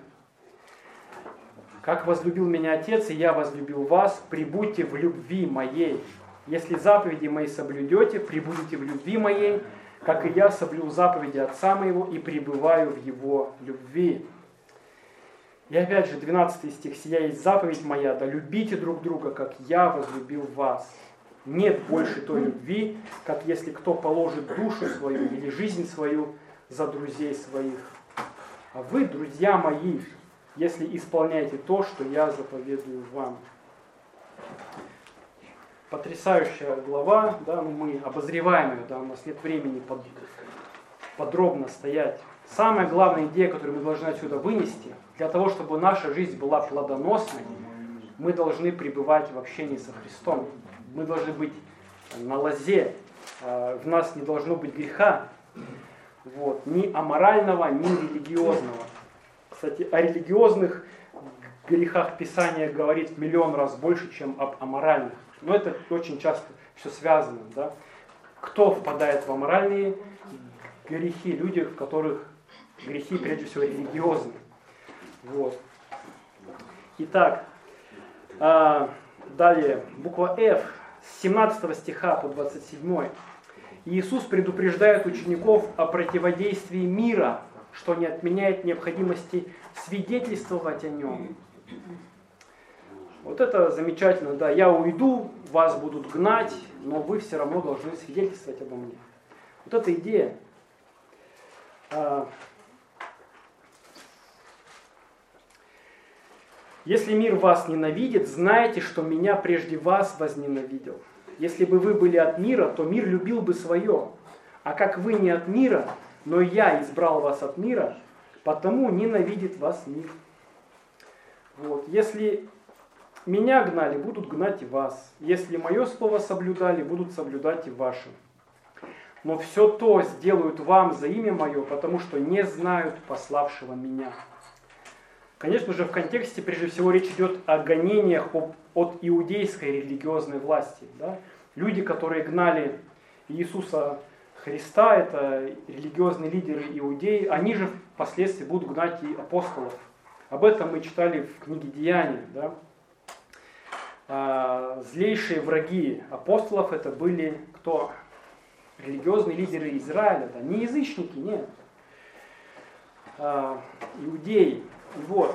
Speaker 1: Как возлюбил меня Отец, и я возлюбил вас, прибудьте в любви моей. Если заповеди мои соблюдете, прибудете в любви моей, как и я соблюл заповеди Отца моего и пребываю в его любви. И опять же, двенадцатый стих. «Сия есть заповедь моя, да любите друг друга, как я возлюбил вас. Нет больше той любви, как если кто положит душу свою или жизнь свою за друзей своих. А вы, друзья мои, если исполняете то, что я заповедую вам». Потрясающая глава, да, ну мы обозреваем ее, да, у нас нет времени под, подробно стоять. Самая главная идея, которую мы должны отсюда вынести, для того, чтобы наша жизнь была плодоносной, мы должны пребывать в общении со Христом. Мы должны быть на лозе, в нас не должно быть греха, вот, ни аморального, ни религиозного. Кстати, о религиозных грехах Писание говорит в миллион раз больше, чем об аморальных. Но это очень часто все связано. Да? Кто впадает в аморальные грехи? Люди, в которых грехи, прежде всего, религиозные. Вот. Итак, а, далее, буква F, с семнадцатого стиха по двадцать седьмой. Иисус предупреждает учеников о противодействии мира, что не отменяет необходимости свидетельствовать о нем. Вот это замечательно, да, я уйду, вас будут гнать, но вы все равно должны свидетельствовать обо мне. Вот эта идея. Если мир вас ненавидит, знайте, что меня прежде вас возненавидел. Если бы вы были от мира, то мир любил бы свое. А как вы не от мира, но я избрал вас от мира, потому ненавидит вас мир. Вот. Если меня гнали, будут гнать и вас. Если мое слово соблюдали, будут соблюдать и ваше. Но все то сделают вам за имя мое, потому что не знают пославшего меня. Конечно же, в контексте, прежде всего, речь идет о гонениях от иудейской религиозной власти. Да? Люди, которые гнали Иисуса Христа, это религиозные лидеры иудеи, они же впоследствии будут гнать и апостолов. Об этом мы читали в книге Деяния. Да? А, злейшие враги апостолов это были кто? Религиозные лидеры Израиля. Да? Не язычники, нет. А, иудеи. Вот.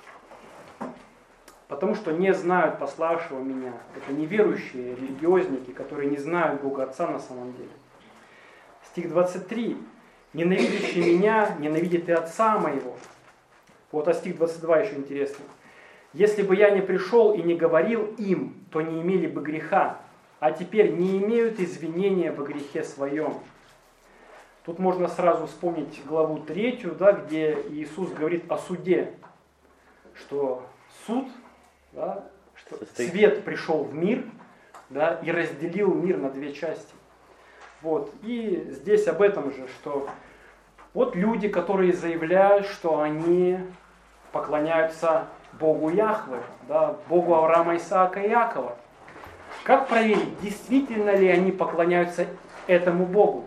Speaker 1: Потому что не знают пославшего меня. Это неверующие религиозники, которые не знают Бога Отца на самом деле. Стих двадцать три. «Ненавидящий меня, ненавидит и Отца моего». Вот, а стих двадцать два еще интересный. «Если бы я не пришел и не говорил им, то не имели бы греха, а теперь не имеют извинения во грехе своем». Тут можно сразу вспомнить главу третью, да, где Иисус говорит о суде, что суд, да, что свет пришел в мир, да, и разделил мир на две части. Вот. И здесь об этом же, что вот люди, которые заявляют, что они поклоняются Богу Яхве, да, Богу Авраама, Исаака и Иакова. Как проверить, действительно ли они поклоняются этому Богу?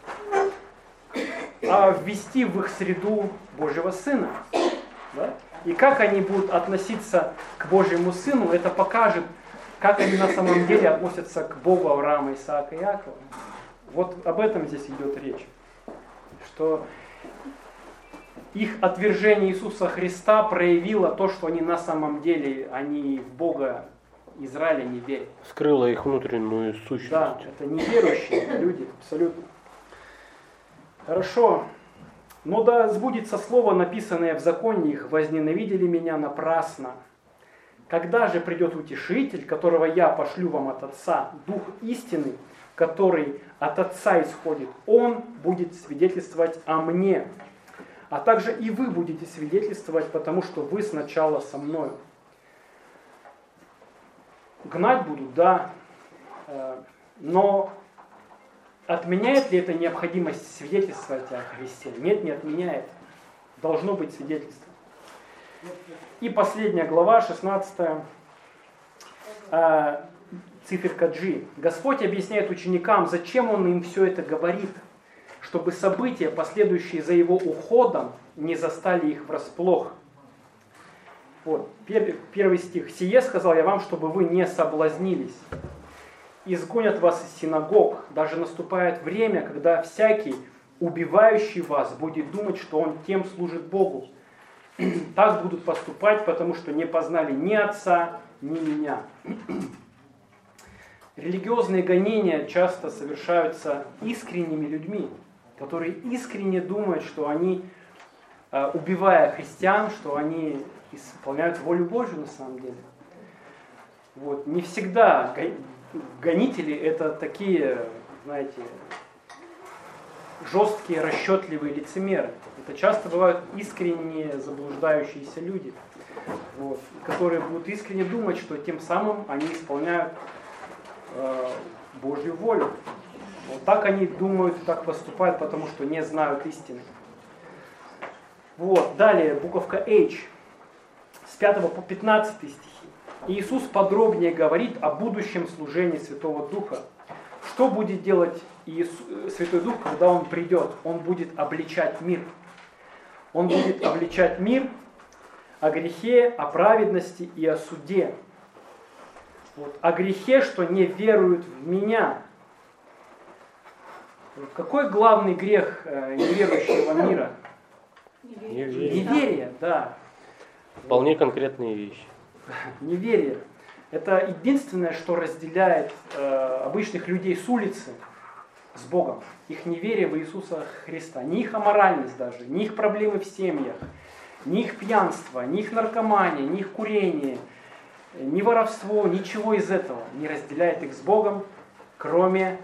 Speaker 1: А ввести в их среду Божьего Сына. Да? И как они будут относиться к Божьему Сыну, это покажет, как они на самом деле относятся к Богу Авраама, Исаака и Иакова. Вот об этом здесь идет речь. Что их отвержение Иисуса Христа проявило то, что они на самом деле, они в Бога Израиля не верят.
Speaker 3: Скрыло их внутреннюю сущность.
Speaker 1: Да, это неверующие люди, абсолютно. Хорошо. Но да сбудется слово, написанное в законе их, возненавидели меня напрасно. Когда же придет утешитель, которого я пошлю вам от Отца, Дух истины, который от Отца исходит, Он будет свидетельствовать о мне. А также и вы будете свидетельствовать, потому что вы сначала со мною. Гнать будут, да, но отменяет ли это необходимость свидетельствовать о Христе? Нет, не отменяет. Должно быть свидетельство. И последняя глава, шестнадцатая, циферка G. Господь объясняет ученикам, зачем Он им все это говорит. чтобы события, последующие за его уходом, не застали их врасплох. Вот, первый стих. «Сие сказал я вам, чтобы вы не соблазнились. Изгонят вас из синагог, даже наступает время, когда всякий, убивающий вас, будет думать, что он тем служит Богу. Так будут поступать, потому что не познали ни Отца, ни меня». Религиозные гонения часто совершаются искренними людьми, которые искренне думают, что они, убивая христиан, что они исполняют волю Божью на самом деле. Вот. Не всегда гонители это такие, знаете, жесткие, расчетливые лицемеры. Это часто бывают искренние заблуждающиеся люди, вот, которые будут искренне думать, что тем самым они исполняют э, Божью волю. Вот так они думают, так поступают, потому что не знают истины. Вот, далее буковка H, с пятого по пятнадцатый стихи. Иисус подробнее говорит о будущем служении Святого Духа. Что будет делать Иисус, Святой Дух, когда Он придет? Он будет обличать мир. Он будет обличать мир о грехе, о праведности и о суде. Вот. О грехе, что не веруют в Меня. Какой главный грех неверующего мира?
Speaker 3: Неверие.
Speaker 1: Неверие, да.
Speaker 3: Вполне конкретные вещи.
Speaker 1: Неверие. Это единственное, что разделяет э, обычных людей с улицы с Богом. Их неверие в Иисуса Христа. Не их аморальность даже, не их проблемы в семьях, не их пьянство, не их наркомания, не их курение, ни воровство, ничего из этого не разделяет их с Богом, кроме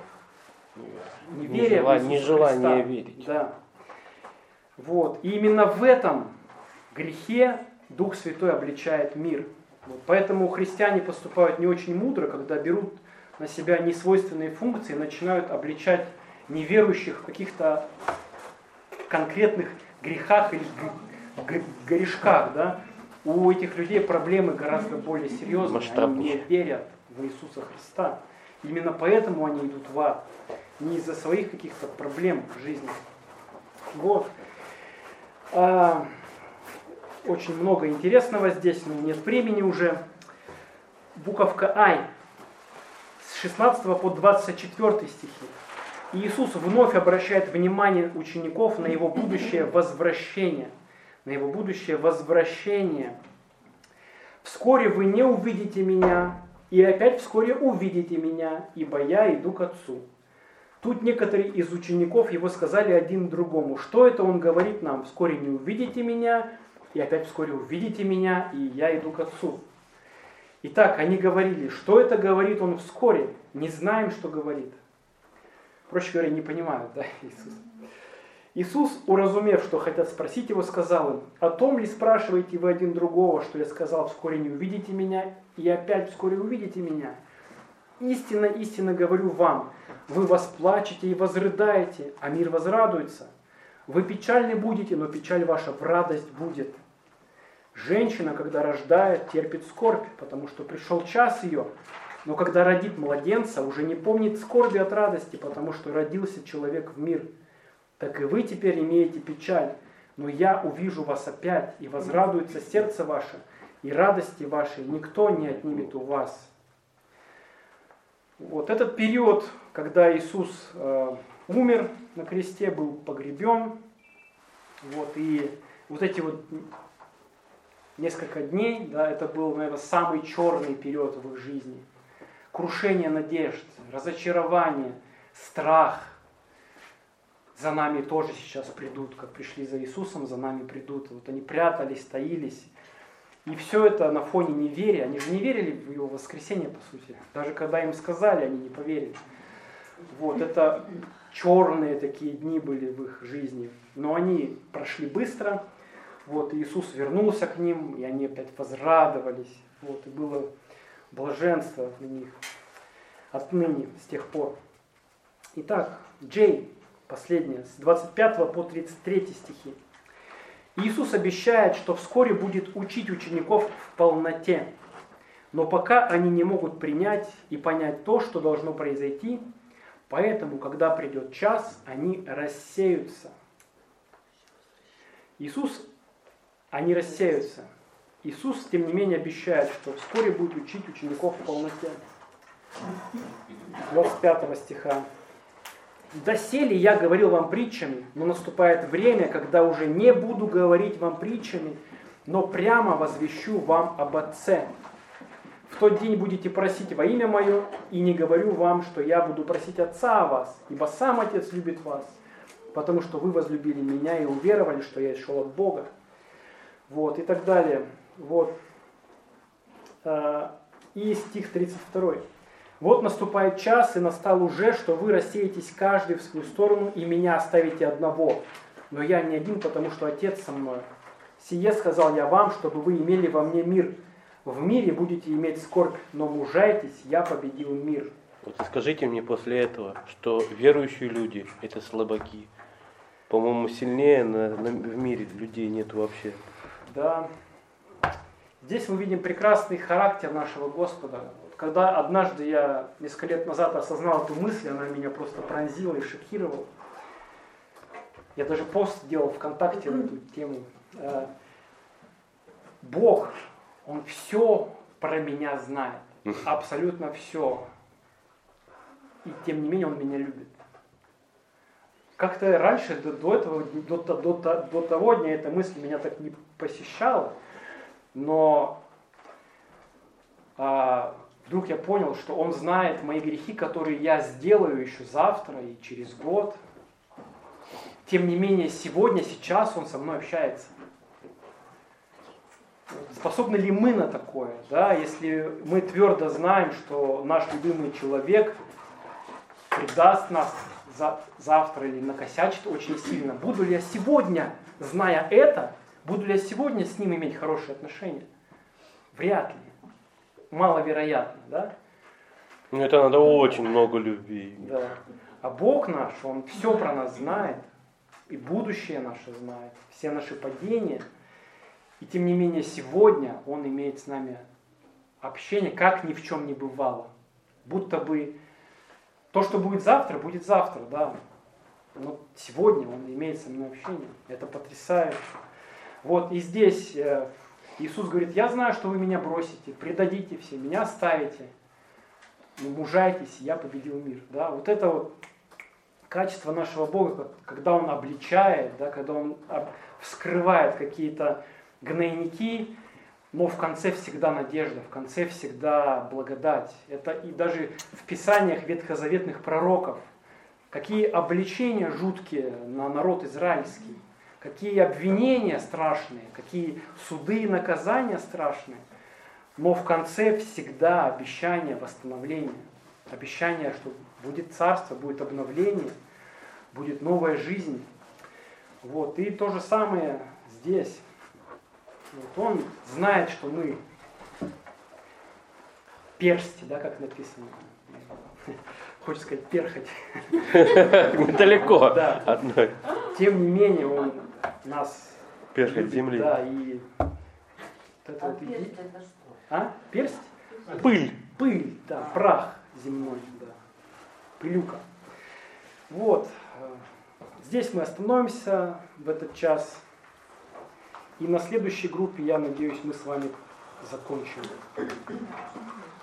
Speaker 1: неверия в Иисуса
Speaker 3: нежелание
Speaker 1: Христа.
Speaker 3: верить.
Speaker 1: Да. Вот. И именно в этом грехе Дух Святой обличает мир. Вот. Поэтому христиане поступают не очень мудро, когда берут на себя несвойственные функции и начинают обличать неверующих в каких-то конкретных грехах или грешках. Да? У этих людей проблемы гораздо более серьезные. Они не верят в Иисуса Христа. Именно поэтому они идут в ад. Не из-за своих каких-то проблем в жизни. Вот. А, очень много интересного здесь, но нет времени уже. Буковка I. С шестнадцатого по двадцать четвёртый стихи. Иисус вновь обращает внимание учеников на его будущее возвращение. На его будущее возвращение. «Вскоре вы не увидите меня, и опять вскоре увидите меня, ибо я иду к Отцу». Тут некоторые из учеников его сказали один другому: «Что это он говорит нам? Вскоре не увидите меня, и опять вскоре увидите меня, и я иду к Отцу». Итак, они говорили: что это говорит он вскоре? Не знаем, что говорит. Проще говоря, не понимают, да, Иисус. Иисус, уразумев, что хотят спросить его, сказал им: «О том ли спрашиваете вы один другого, что я сказал: вскоре не увидите меня, и опять вскоре увидите меня? Истинно, истинно говорю вам, вы восплачете и возрыдаете, а мир возрадуется. Вы печальны будете, но печаль ваша в радость будет. Женщина, когда рождает, терпит скорбь, потому что пришел час ее, но когда родит младенца, уже не помнит скорби от радости, потому что родился человек в мир. Так и вы теперь имеете печаль, но я увижу вас опять, и возрадуется сердце ваше, и радости вашей никто не отнимет у вас». Вот этот период, когда Иисус э, умер на кресте, был погребен, вот, и вот эти вот несколько дней, да, это был, наверное, самый черный период в их жизни. Крушение надежд, разочарование, страх. За нами тоже сейчас придут, как пришли за Иисусом, за нами придут. Вот они прятались, таились. И все это на фоне неверия. Они же не верили в его воскресение, по сути. Даже когда им сказали, они не поверили. Вот, это черные такие дни были в их жизни. Но они прошли быстро. Вот, и Иисус вернулся к ним, и они опять возрадовались. Вот, и было блаженство в них отныне, с тех пор. Итак, Джей, последнее, с двадцать пятого по тридцать третий стихи. Иисус обещает, что вскоре будет учить учеников в полноте. Но пока они не могут принять и понять то, что должно произойти, Поэтому, когда придет час, они рассеются. Иисус, они рассеются. Иисус, тем не менее, обещает, что вскоре будет учить учеников в полноте. двадцать пятого стиха. «Доселе я говорил вам притчами, но наступает время, когда уже не буду говорить вам притчами, но прямо возвещу вам об Отце. В тот день будете просить во имя Мое, и не говорю вам, что я буду просить Отца о вас, ибо сам Отец любит вас, потому что вы возлюбили Меня и уверовали, что я шел от Бога». Вот, и так далее. Вот. И стих тридцать два. «Вот наступает час, и настал уже, что вы рассеетесь каждый в свою сторону, и Меня оставите одного. Но я не один, потому что Отец со мной. Сие сказал я вам, чтобы вы имели во мне мир. В мире будете иметь скорбь, но мужайтесь, я победил мир».
Speaker 3: Вот и скажите мне после этого, что верующие люди – это слабаки. По-моему, сильнее на, на, в мире людей нет вообще.
Speaker 1: Да. Здесь мы видим прекрасный характер нашего Господа. Когда однажды я несколько лет назад осознал эту мысль, она меня просто пронзила и шокировала. Я даже пост делал ВКонтакте на эту тему. Бог, Он все про меня знает. Абсолютно все. И тем не менее Он меня любит. Как-то раньше, до, до этого, до, до, до, до того дня эта мысль меня так не посещала. Но а, вдруг я понял, что Он знает мои грехи, которые я сделаю еще завтра и через год. Тем не менее, сегодня, сейчас Он со мной общается. Способны ли мы на такое? Да? Если мы твердо знаем, что наш любимый человек предаст нас за, завтра или накосячит очень сильно, буду ли я сегодня, зная это, буду ли я сегодня с ним иметь хорошие отношения? Вряд ли. Маловероятно, да?
Speaker 3: Ну это надо очень много любви.
Speaker 1: Да. А Бог наш, Он все про нас знает, и будущее наше знает, все наши падения. И тем не менее сегодня Он имеет с нами общение, как ни в чем не бывало. Будто бы то, что будет завтра, будет завтра, да. Но сегодня Он имеет со мной общение. Это потрясающе. Вот и здесь Иисус говорит: я знаю, что вы меня бросите, предадите все, меня оставите. Но мужайтесь, я победил мир. Да? Вот это вот качество нашего Бога, когда Он обличает, да, когда Он вскрывает какие-то гнойники, но в конце всегда надежда, в конце всегда благодать. Это и даже в писаниях ветхозаветных пророков. Какие обличения жуткие на народ израильский, какие обвинения страшные, какие суды и наказания страшные. Но в конце всегда обещание восстановления, обещание, что будет царство, будет обновление, будет новая жизнь. Вот. И то же самое здесь. Вот он знает, что мы персти, да, как написано. Хочется сказать перхоть.
Speaker 3: Далеко.
Speaker 1: Да.
Speaker 3: Одной.
Speaker 1: Тем не менее, он нас
Speaker 3: Перхоть
Speaker 1: любит,
Speaker 3: земли.
Speaker 1: Да, и вот это
Speaker 5: А
Speaker 1: вот
Speaker 5: персть
Speaker 1: иди-
Speaker 5: это что?
Speaker 1: А? Персть?
Speaker 3: Пыль.
Speaker 1: Пыль, да, прах земной, да. Пылюка. Вот. Здесь мы остановимся в этот час. И на следующей группе, я надеюсь, мы с вами закончим.